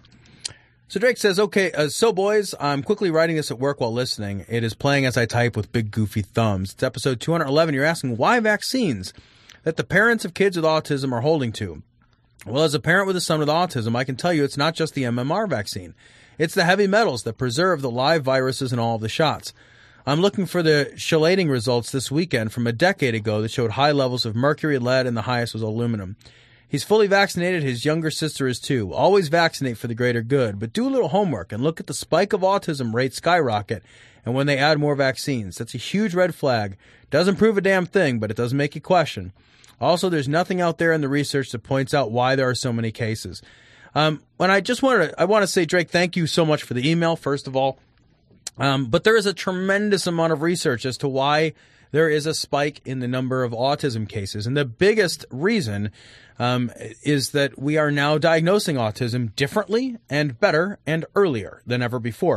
So Drake says, okay, uh, so boys, I'm quickly writing this at work while listening. It is playing as I type with big goofy thumbs. It's episode two eleven. You're asking why vaccines that the parents of kids with autism are holding to. Well, as a parent with a son with autism, I can tell you it's not just the M M R vaccine. It's the heavy metals that preserve the live viruses in all of the shots. I'm looking for the chelating results this weekend from a decade ago that showed high levels of mercury, lead, and the highest was aluminum. He's fully vaccinated. His younger sister is too. Always vaccinate for the greater good, but do a little homework and look at the spike of autism rate skyrocket and when they add more vaccines. That's a huge red flag. Doesn't prove a damn thing, but it does make you question. Also, there's nothing out there in the research that points out why there are so many cases. Um, when I just wanted to, I want to say, Drake, thank you so much for the email, first of all. Um, but there is a tremendous amount of research as to why there is a spike in the number of autism cases. And the biggest reason um, is that we are now diagnosing autism differently and better and earlier than ever before.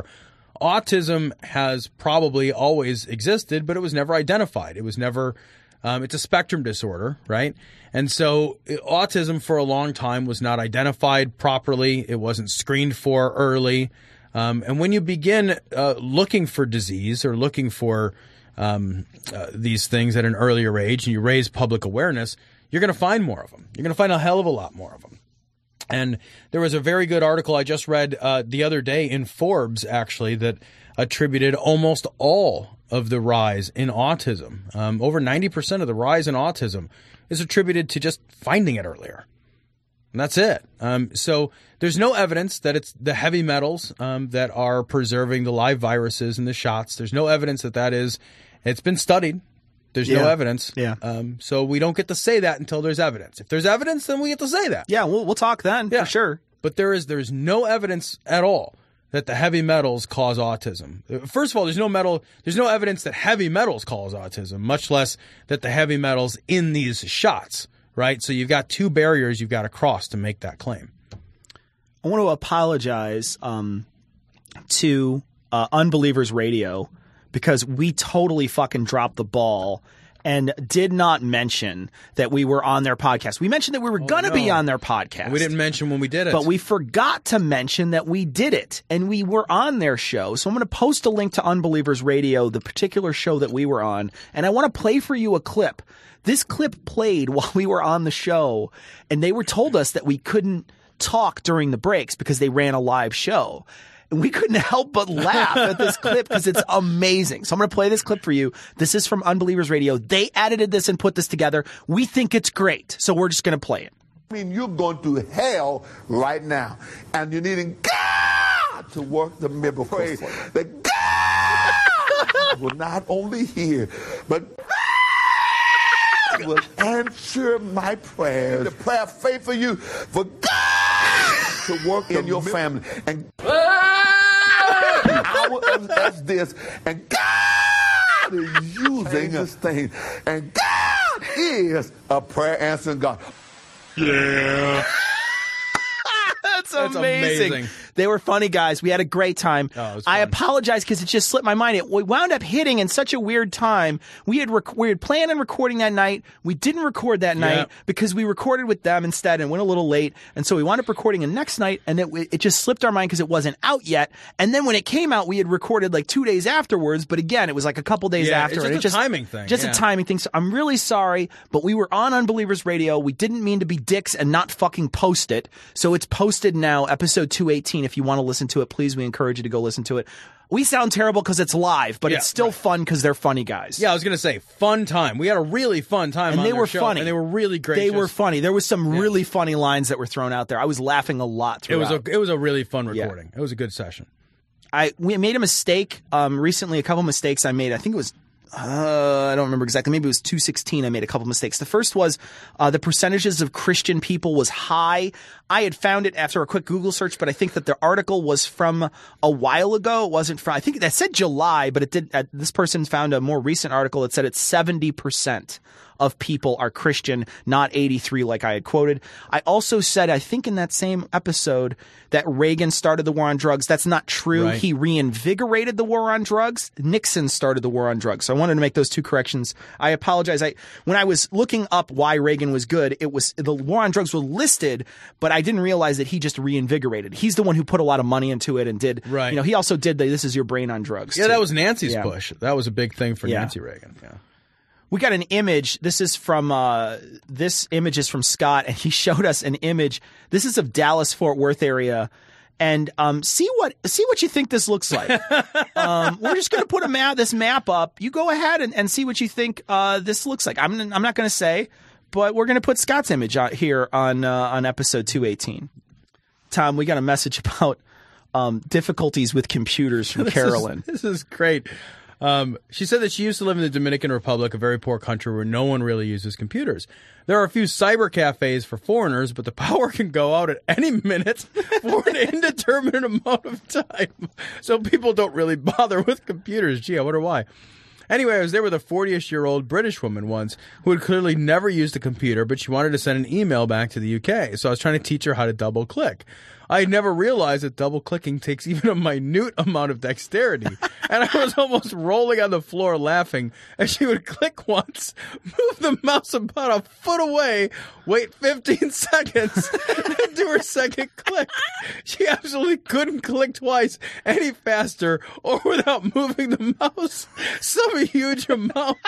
Autism has probably always existed, but it was never identified. It was never, um, it's a spectrum disorder, right? And so autism for a long time was not identified properly. It wasn't screened for early. Um, and when you begin uh, looking for disease or looking for um, uh, these things at an earlier age and you raise public awareness, you're going to find more of them. You're going to find a hell of a lot more of them. And there was a very good article I just read uh, the other day in Forbes, actually, that attributed almost all of the rise in autism. Um, over ninety percent of the rise in autism is attributed to just finding it earlier. And that's it. Um, so there's no evidence that it's the heavy metals um, that are preserving the live viruses in the shots. There's no evidence that that is. It's been studied. There's Yeah. no evidence. Yeah. Um, so we don't get to say that until there's evidence. If there's evidence, then we get to say that. Yeah, we'll we'll talk then Yeah. for sure. But there is there's no evidence at all that the heavy metals cause autism. First of all, there's no metal. There's no evidence that heavy metals cause autism, much less that the heavy metals in these shots. Right. So you've got two barriers you've got to cross to make that claim. I want to apologize um, to uh, Unbelievers Radio because we totally fucking dropped the ball and did not mention that we were on their podcast. We mentioned that we were going to no. be on their podcast. We didn't mention when we did it. But we forgot to mention that we did it and we were on their show. So I'm going to post a link to Unbelievers Radio, the particular show that we were on. And I want to play for you a clip. This clip played while we were on the show and they were told us that we couldn't talk during the breaks because they ran a live show. And we couldn't help but laugh at this clip because it's amazing. So I'm going to play this clip for you. This is from Unbelievers Radio. They edited this and put this together. We think it's great. So we're just going to play it. I mean, you're going to hell right now, and you're needing God to work the miracle for you. That God will not only hear, but God will answer my prayers. The prayer of faith for you, for God to work in your family. And hour as, as this, and God is using this thing, and God is a prayer answering God. Yeah. That's That's amazing. amazing. They were funny guys. We had a great time. Oh, it was I fun. apologize because it just slipped my mind. It we wound up hitting in such a weird time. We had rec- we had planned on recording that night. We didn't record that Yeah. night because we recorded with them instead and went a little late. And so we wound up recording the next night, and it it just slipped our mind because it wasn't out yet. And then when it came out, we had recorded like two days afterwards. But again, it was like a couple days Yeah, after. it's and just it a timing thing, Just yeah. a timing thing. So I'm really sorry, but we were on Unbelievers Radio. We didn't mean to be dicks and not fucking post it. So it's posted now, episode two eighteen. If you want to listen to it, please, we encourage you to go listen to it. We sound terrible because it's live, but Yeah, it's still right. fun because they're funny guys. Yeah, I was going to say, fun time. We had a really fun time And on they their were show, funny. And they were really gracious. They were funny. There was some really funny lines that were thrown out there. I was laughing a lot It throughout. was a, it was a really fun recording. It was a good session. I we made a mistake um, recently. A couple mistakes I made. I think it was uh, I don't remember exactly. Maybe it was two sixteen. I made a couple mistakes. The first was uh, the percentages of Christian people was high. I had found it after a quick Google search, but I think that the article was from a while ago. It wasn't from. I think that said July, but it did. Uh, this person found a more recent article that said it's seventy percent. Of people are Christian, not eighty-three like I had quoted. I also said, I think in that same episode, that Reagan started the war on drugs. That's not true. Right. He reinvigorated the war on drugs. Nixon started the war on drugs. So I wanted to make those two corrections. I apologize. I when I was looking up why Reagan was good, it was the war on drugs was listed, but I didn't realize that he just reinvigorated. He's the one who put a lot of money into it and did. Right. You know, he also did the "This is your brain on drugs." Yeah, too. that was Nancy's Yeah. push. That was a big thing for Yeah. Nancy Reagan. Yeah. We got an image. This is from uh, this image is from Scott, and he showed us an image. This is of Dallas Fort Worth area, and um, see what see what you think this looks like. um, we're just going to put a map, this map up. You go ahead and, and see what you think uh, this looks like. I'm I'm not going to say, but we're going to put Scott's image out here on uh, on episode two eighteen. Tom, we got a message about um, difficulties with computers from This Carolyn. Is, this is great. Um, she said that she used to live in the Dominican Republic, a very poor country where no one really uses computers. There are a few cyber cafes for foreigners, but the power can go out at any minute for an indeterminate amount of time. So people don't really bother with computers. Gee, I wonder why. Anyway, I was there with a forty-ish-year-old British woman once who had clearly never used a computer, but she wanted to send an email back to the U K. So I was trying to teach her how to double-click. I had never realized that double-clicking takes even a minute amount of dexterity. And I was almost rolling on the floor laughing as she would click once, move the mouse about a foot away, wait fifteen seconds, and do her second click. She absolutely couldn't click twice any faster or without moving the mouse some huge amount.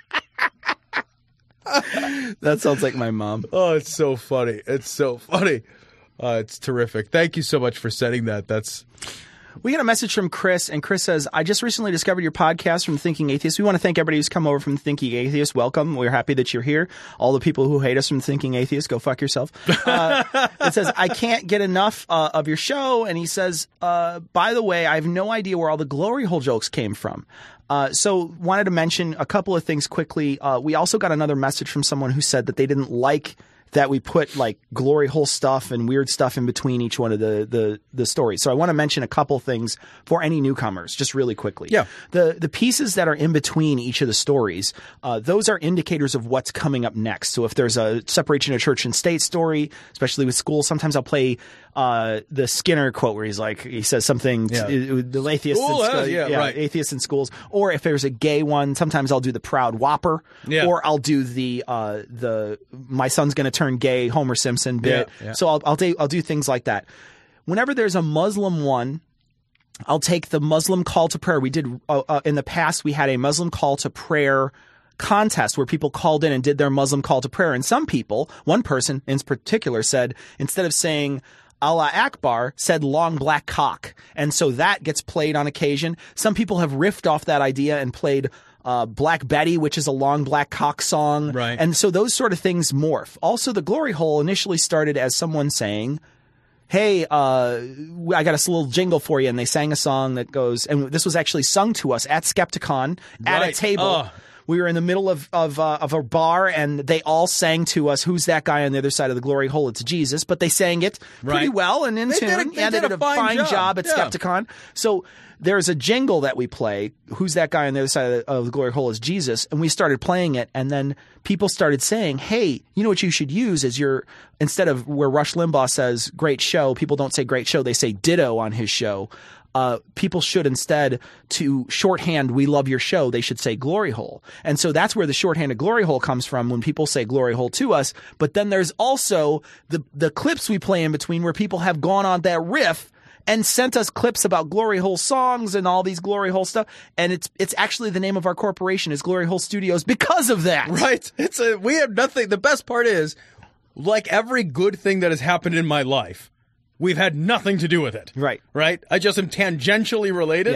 That sounds like my mom. Oh, it's so funny. It's so funny. Uh, it's terrific. Thank you so much for sending that. That's We got a message from Chris, and Chris says, I just recently discovered your podcast from Thinking Atheist. We want to thank everybody who's come over from Thinking Atheist. Welcome. We're happy that you're here. All the people who hate us from Thinking Atheist, go fuck yourself. Uh, it says, I can't get enough uh, of your show. And he says, uh, by the way, I have no idea where all the glory hole jokes came from. Uh, so wanted to mention a couple of things quickly. Uh, we also got another message from someone who said that they didn't like that we put like glory hole stuff and weird stuff in between each one of the, the, the stories. So I want to mention a couple things for any newcomers, just really quickly. Yeah. The, the pieces that are in between each of the stories, uh, those are indicators of what's coming up next. So if there's a separation of church and state story, especially with school, sometimes I'll play, uh, the Skinner quote where he's like, he says something, Yeah. to, uh, the atheists, School in, has- sc- yeah, right. atheists in schools. Or if there's a gay one, sometimes I'll do the Proud Whopper. Yeah. Or I'll do the, uh, the, my son's going to turn gay Homer Simpson bit. Yeah, yeah. So I'll, I'll do, I'll do things like that. Whenever there's a Muslim one, I'll take the Muslim call to prayer. We did, uh, uh, in the past, we had a Muslim call to prayer contest where people called in and did their Muslim call to prayer. And some people, one person in particular said, instead of saying Allah Akbar, said long black cock. And so that gets played on occasion. Some people have riffed off that idea and played uh, Black Betty, which is a long black cock song. Right. And so those sort of things morph. Also, the glory hole initially started as someone saying, hey, uh, I got a little jingle for you. And they sang a song that goes, and this was actually sung to us at Skepticon at a Right. table. Ugh. We were in the middle of of, uh, of a bar, and they all sang to us, "Who's that guy on the other side of the glory hole? It's Jesus." But they sang it pretty Right. well and in They tune. did a- they yeah, they did did a a fine fine job. job at Yeah. Skepticon. So there's a jingle that we play. "Who's that guy on the other side of the, of the glory hole? Is Jesus." And we started playing it, and then people started saying, "Hey, you know what you should use is your instead of where Rush Limbaugh says great show, people don't say great show, they say ditto on his show." Uh, people should instead to shorthand, "We love your show," they should say glory hole. And so that's where the shorthand of glory hole comes from when people say glory hole to us. But then there's also the, the clips we play in between where people have gone on that riff and sent us clips about glory hole songs and all these glory hole stuff. And it's, it's actually the name of our corporation is Glory Hole Studios because of that. Right. It's a, we have nothing. The best part is, like every good thing that has happened in my life, we've had nothing to do with it. Right. Right? I just am tangentially related. Yeah.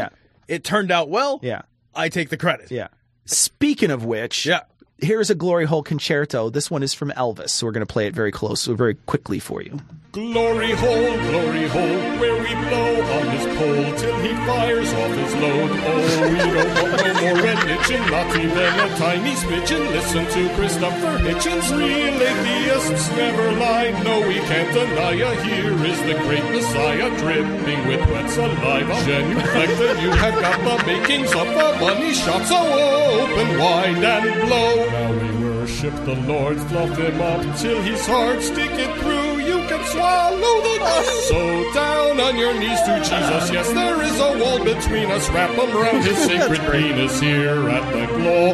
it turned out well. Yeah. I take the credit. Yeah. Speaking of which, yeah. here's a Glory Hole concerto. This one is from Elvis, so we're going to play it very close, very quickly for you. Glory hole, glory hole, where we blow on his pole till he fires off his load. Oh, we don't want no more religion, not even a tiny smidgen. Listen to Christopher Hitchens, real atheists never lie. No, we can't deny ya. Here is the great Messiah, dripping with wet saliva. Genuflect, you have got the makings of a money shot, so open wide and blow. Now we worship the Lord, fluff him up till he's hard, stick it through. You can swallow the dust. So down on your knees to Jesus. Yes, there is a wall between us. Wrap him around his sacred penis here at the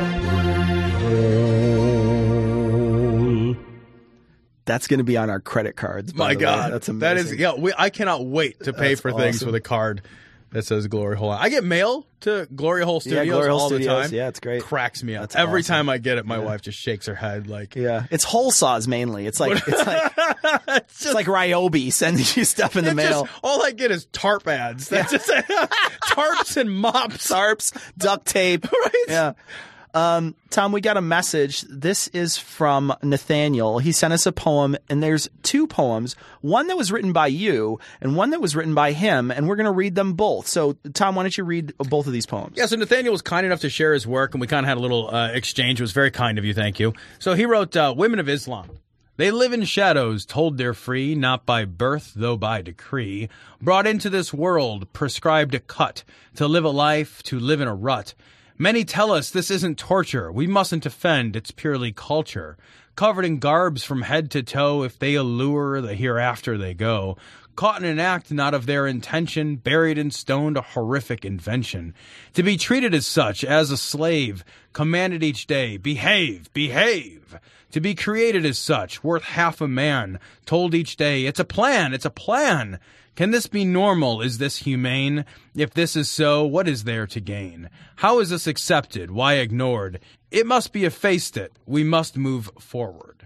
Glory Hole. That's going to be on our credit cards. By My the God, way. That's amazing. That is, yeah. We, I cannot wait to pay That's for things awesome. with a card that says Glory Hole. I get mail to Glory Hole Studios yeah, Glory Hole all Studios. the time. Yeah, it's great. Cracks me up That's every awesome. time I get it. My Yeah. wife just shakes her head like, yeah, it's whole saws mainly. It's like it's like it's, just, like Ryobi sending you stuff in the it's mail. Just, all I get is tarp ads. That's just tarps and mops, tarps, duct tape. Right? Yeah. Um, Tom, we got a message. This is from Nathaniel. He sent us a poem, and there's two poems, one that was written by you and one that was written by him, and we're going to read them both. So, Tom, why don't you read both of these poems? Yeah, so Nathaniel was kind enough to share his work, and we kind of had a little uh, exchange. It was very kind of you, thank you. So he wrote, uh, Women of Islam. They live in shadows, told they're free, not by birth, though by decree. Brought into this world, prescribed a cut, to live a life, to live in a rut. Many tell us this isn't torture. We mustn't offend. It's purely culture. Covered in garbs from head to toe, if they allure, the hereafter they go. Caught in an act not of their intention, buried in stone, a horrific invention. To be treated as such, as a slave, commanded each day, behave, behave. To be created as such, worth half a man, told each day, it's a plan, it's a plan. Can this be normal? Is this humane? If this is so, what is there to gain? How is this accepted? Why ignored? It must be effaced it. We must move forward.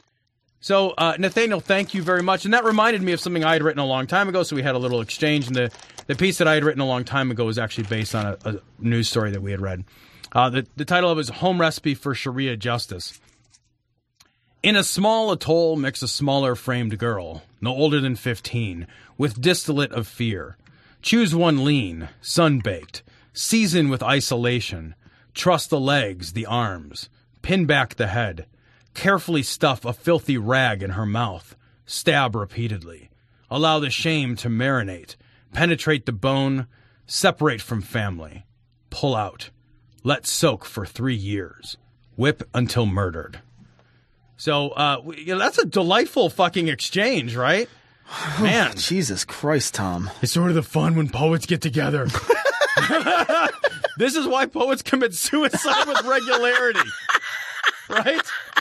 So, uh, Nathaniel, thank you very much. And that reminded me of something I had written a long time ago, so we had a little exchange. And the, the piece that I had written a long time ago was actually based on a, a news story that we had read. Uh, the, the title of it was Home Recipe for Sharia Justice. In a small atoll mix a smaller framed girl, no older than fifteen, with distillate of fear. Choose one lean, sun-baked, season with isolation. Truss the legs, the arms, pin back the head. Carefully stuff a filthy rag in her mouth. Stab repeatedly. Allow the shame to marinate. Penetrate the bone. Separate from family. Pull out. Let soak for three years. Whip until murdered. So, uh, you know, that's a delightful fucking exchange, right? Man. Jesus Christ, Tom. It's sort of the fun when poets get together. This is why poets commit suicide with regularity. Right?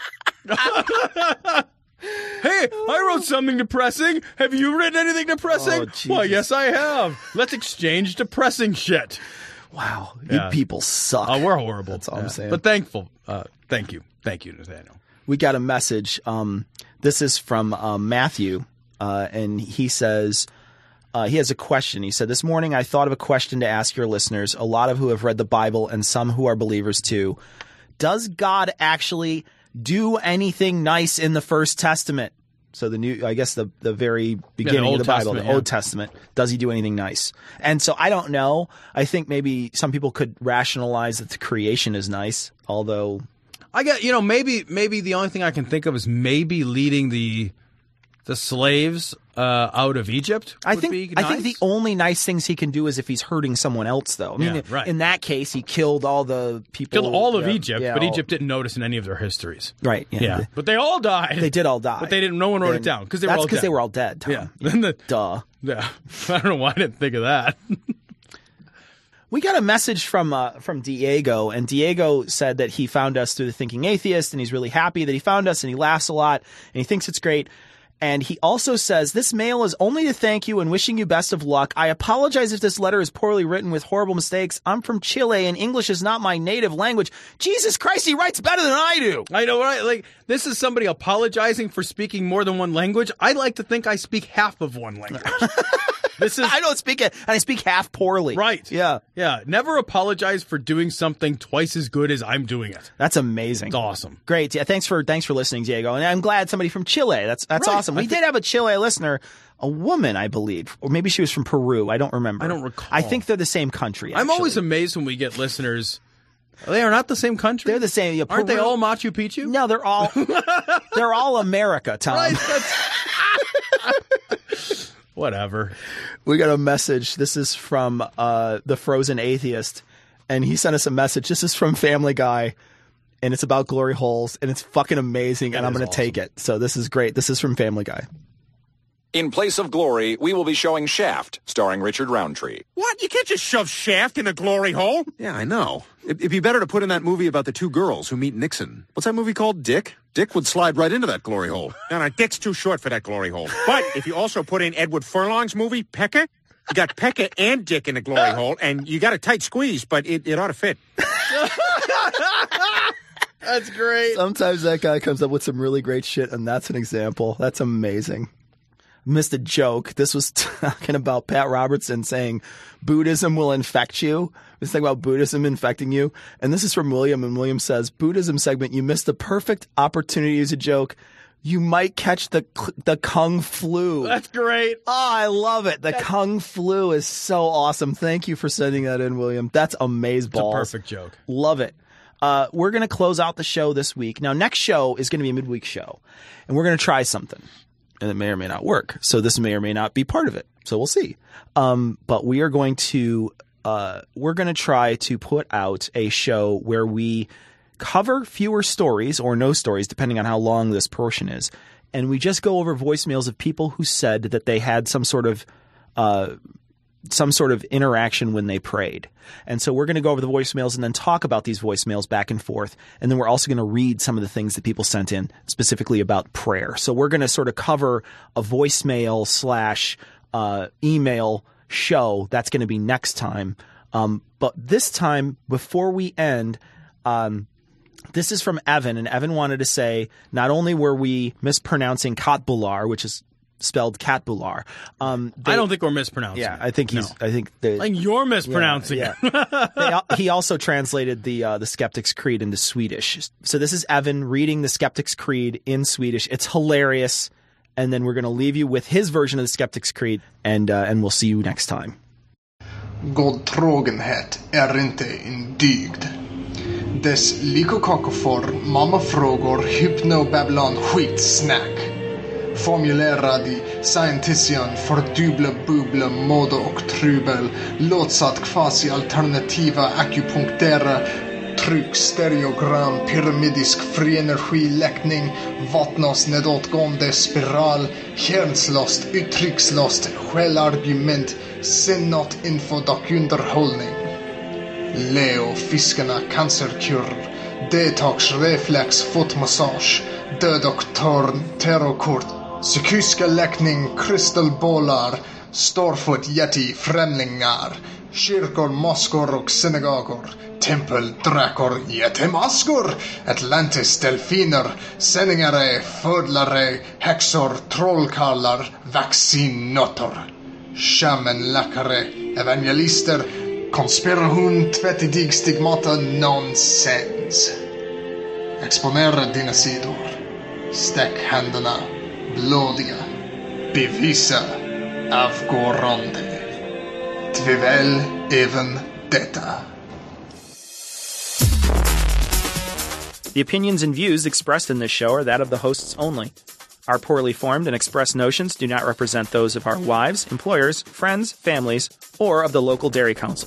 Hey, I wrote something depressing. Have you written anything depressing? Oh, Why, yes, I have. Let's exchange depressing shit. Wow. Yeah. You people suck. Oh, we're horrible. That's all Yeah. I'm saying. But thankful. Uh, thank you. Thank you, Nathaniel. We got a message. Um, this is from uh, Matthew, uh, and he says uh, he has a question. He said, this morning I thought of a question to ask your listeners, a lot of who have read the Bible and some who are believers too. Does God actually do anything nice in the First Testament? So the new, I guess the, the very beginning Old of the Bible, Testament, the yeah. Old Testament. Does he do anything nice? And so I don't know. I think maybe some people could rationalize that the creation is nice, although... I got, you know, maybe maybe the only thing I can think of is maybe leading the the slaves uh, out of Egypt. I would think be I nice. think the only nice things he can do is if he's hurting someone else, though. I mean, Yeah, right. in that case, he killed all the people. killed all of yeah, Egypt, yeah, but all- Egypt didn't notice in any of their histories. Right? Yeah, Yeah, They, but they all died. they did all die, But they didn't. No one wrote Then- it down because they were that's all because dead. they were all dead. Tom. Yeah. Then the Duh. yeah. I don't know why I didn't think of that. We got a message from uh, from Diego, and Diego said that he found us through the Thinking Atheist, and he's really happy that he found us, and he laughs a lot, and he thinks it's great. And he also says, this mail is only to thank you and wishing you best of luck. I apologize if this letter is poorly written with horrible mistakes. I'm from Chile, and English is not my native language. Jesus Christ, he writes better than I do. I know, right? Like, this is somebody apologizing for speaking more than one language. I like to think I speak half of one language. This is I don't speak it, and I speak half poorly. Right. Yeah. Yeah. Never apologize for doing something twice as good as I'm doing it. That's amazing. It's awesome. Great. Yeah. Thanks for thanks for listening, Diego. And I'm glad somebody from Chile. That's that's Right. awesome. I We thi- did have a Chile listener, a woman, I believe, or maybe she was from Peru. I don't remember. I don't recall. I think they're the same country. I'm actually. always amazed when we get listeners. They are not the same country. They're the same. Yeah, Aren't they Peru- all Machu Picchu? No, they're all they're all America, Tom. Right. That's... Whatever. We got a message. This is from uh, the Frozen Atheist, and he sent us a message. This is from Family Guy, and it's about glory holes, and it's fucking amazing, That and I'm is going to take it. So this is great. This is from Family Guy. In place of Glory, we will be showing Shaft, starring Richard Roundtree. What? You can't just shove Shaft in a glory hole. Yeah, I know. It, it'd be better to put in that movie about the two girls who meet Nixon. What's that movie called? Dick? Dick would slide right into that glory hole. No, no, Dick's too short for that glory hole. But if you also put in Edward Furlong's movie, Pekka, you got Pekka and Dick in the glory hole, and you got a tight squeeze, but it, it ought to fit. That's great. Sometimes that guy comes up with some really great shit, and that's an example. That's amazing. Missed a joke. This was talking about Pat Robertson saying Buddhism will infect you. This thing about Buddhism infecting you. And this is from William, and William says, Buddhism segment, you missed the perfect opportunity to use a joke. You might catch the the Kung flu. That's great. Oh, I love it. The That's... Kung flu is so awesome. Thank you for sending that in, William. That's amazeballs. It's a perfect joke. Love it. Uh, we're going to close out the show this week. Now, next show is going to be a midweek show, and we're going to try something. And it may or may not work. So this may or may not be part of it. So we'll see. Um, but we are going to uh, we're going to try to put out a show where we cover fewer stories or no stories, depending on how long this portion is. And we just go over voicemails of people who said that they had some sort of uh, some sort of interaction when they prayed. And so we're going to go over the voicemails and then talk about these voicemails back and forth. And then we're also going to read some of the things that people sent in specifically about prayer. So we're going to sort of cover a voicemail slash uh, email show. That's going to be next time. Um, but this time, before we end, um, this is from Evan. And Evan wanted to say, not only were we mispronouncing Katbular, which is spelled Katbular. Um, they, I don't think we're mispronouncing. Yeah, I think he's. No. I think the, like you're mispronouncing yeah, it. Yeah. they, he also translated the uh, the Skeptic's Creed into Swedish. So this is Evan reading the Skeptic's Creed in Swedish. It's hilarious. And then we're going to leave you with his version of the Skeptic's Creed, and uh, and we'll see you next time. Godtrogenhet är inte en dygd. Dess likokakofor, mammafrågor, hypnobabylon skitsnack. Formulerad i scientifian fördubbla bubbla mode och trubel. Låtsat kvasi alternativa akupunktera. Tryck, stereogram, pyramidisk frienergiläckning, vattnas nedåtgående spiral, kärnslost, uttryckslost, själargument, senat info dokunderhållning. Leo, fiskarna, cancerkur, detox-reflex, fotmassage, dödoktorn, terrorkort, psykiska läkning, kristallbollar, Starfoot Yeti, främlingar, kyrkor, moskor och synagogor, tempel, drakor, jättemaskor, Atlantis, delfiner, sändingare, födlare, häxor, trollkarlar, vaccinator, shaman, läkare, evangelister, konspiration, tvättidig, stigmata, nonsens. Exponera dina sidor. Stäck händerna, blodiga. Bevisa, avgårande. Tvivel även detta. The opinions and views expressed in this show are that of the hosts only. Our poorly formed and expressed notions do not represent those of our wives, employers, friends, families, or of the local dairy council.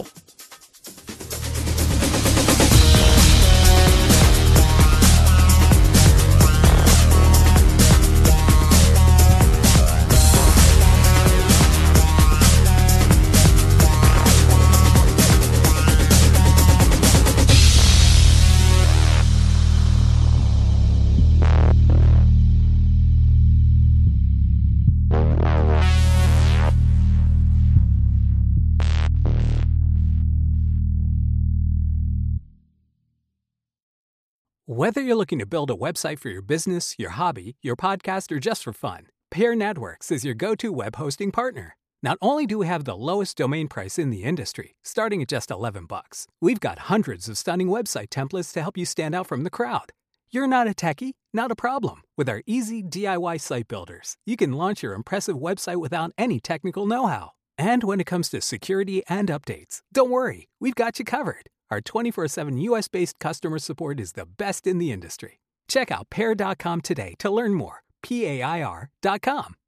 Whether you're looking to build a website for your business, your hobby, your podcast, or just for fun, Pear Networks is your go-to web hosting partner. Not only do we have the lowest domain price in the industry, starting at just eleven bucks, we've got hundreds of stunning website templates to help you stand out from the crowd. You're not a techie? Not a problem. With our easy D I Y site builders, you can launch your impressive website without any technical know-how. And when it comes to security and updates, don't worry, we've got you covered. Our twenty-four seven U S-based customer support is the best in the industry. Check out pair dot com today to learn more. P A I R dot com.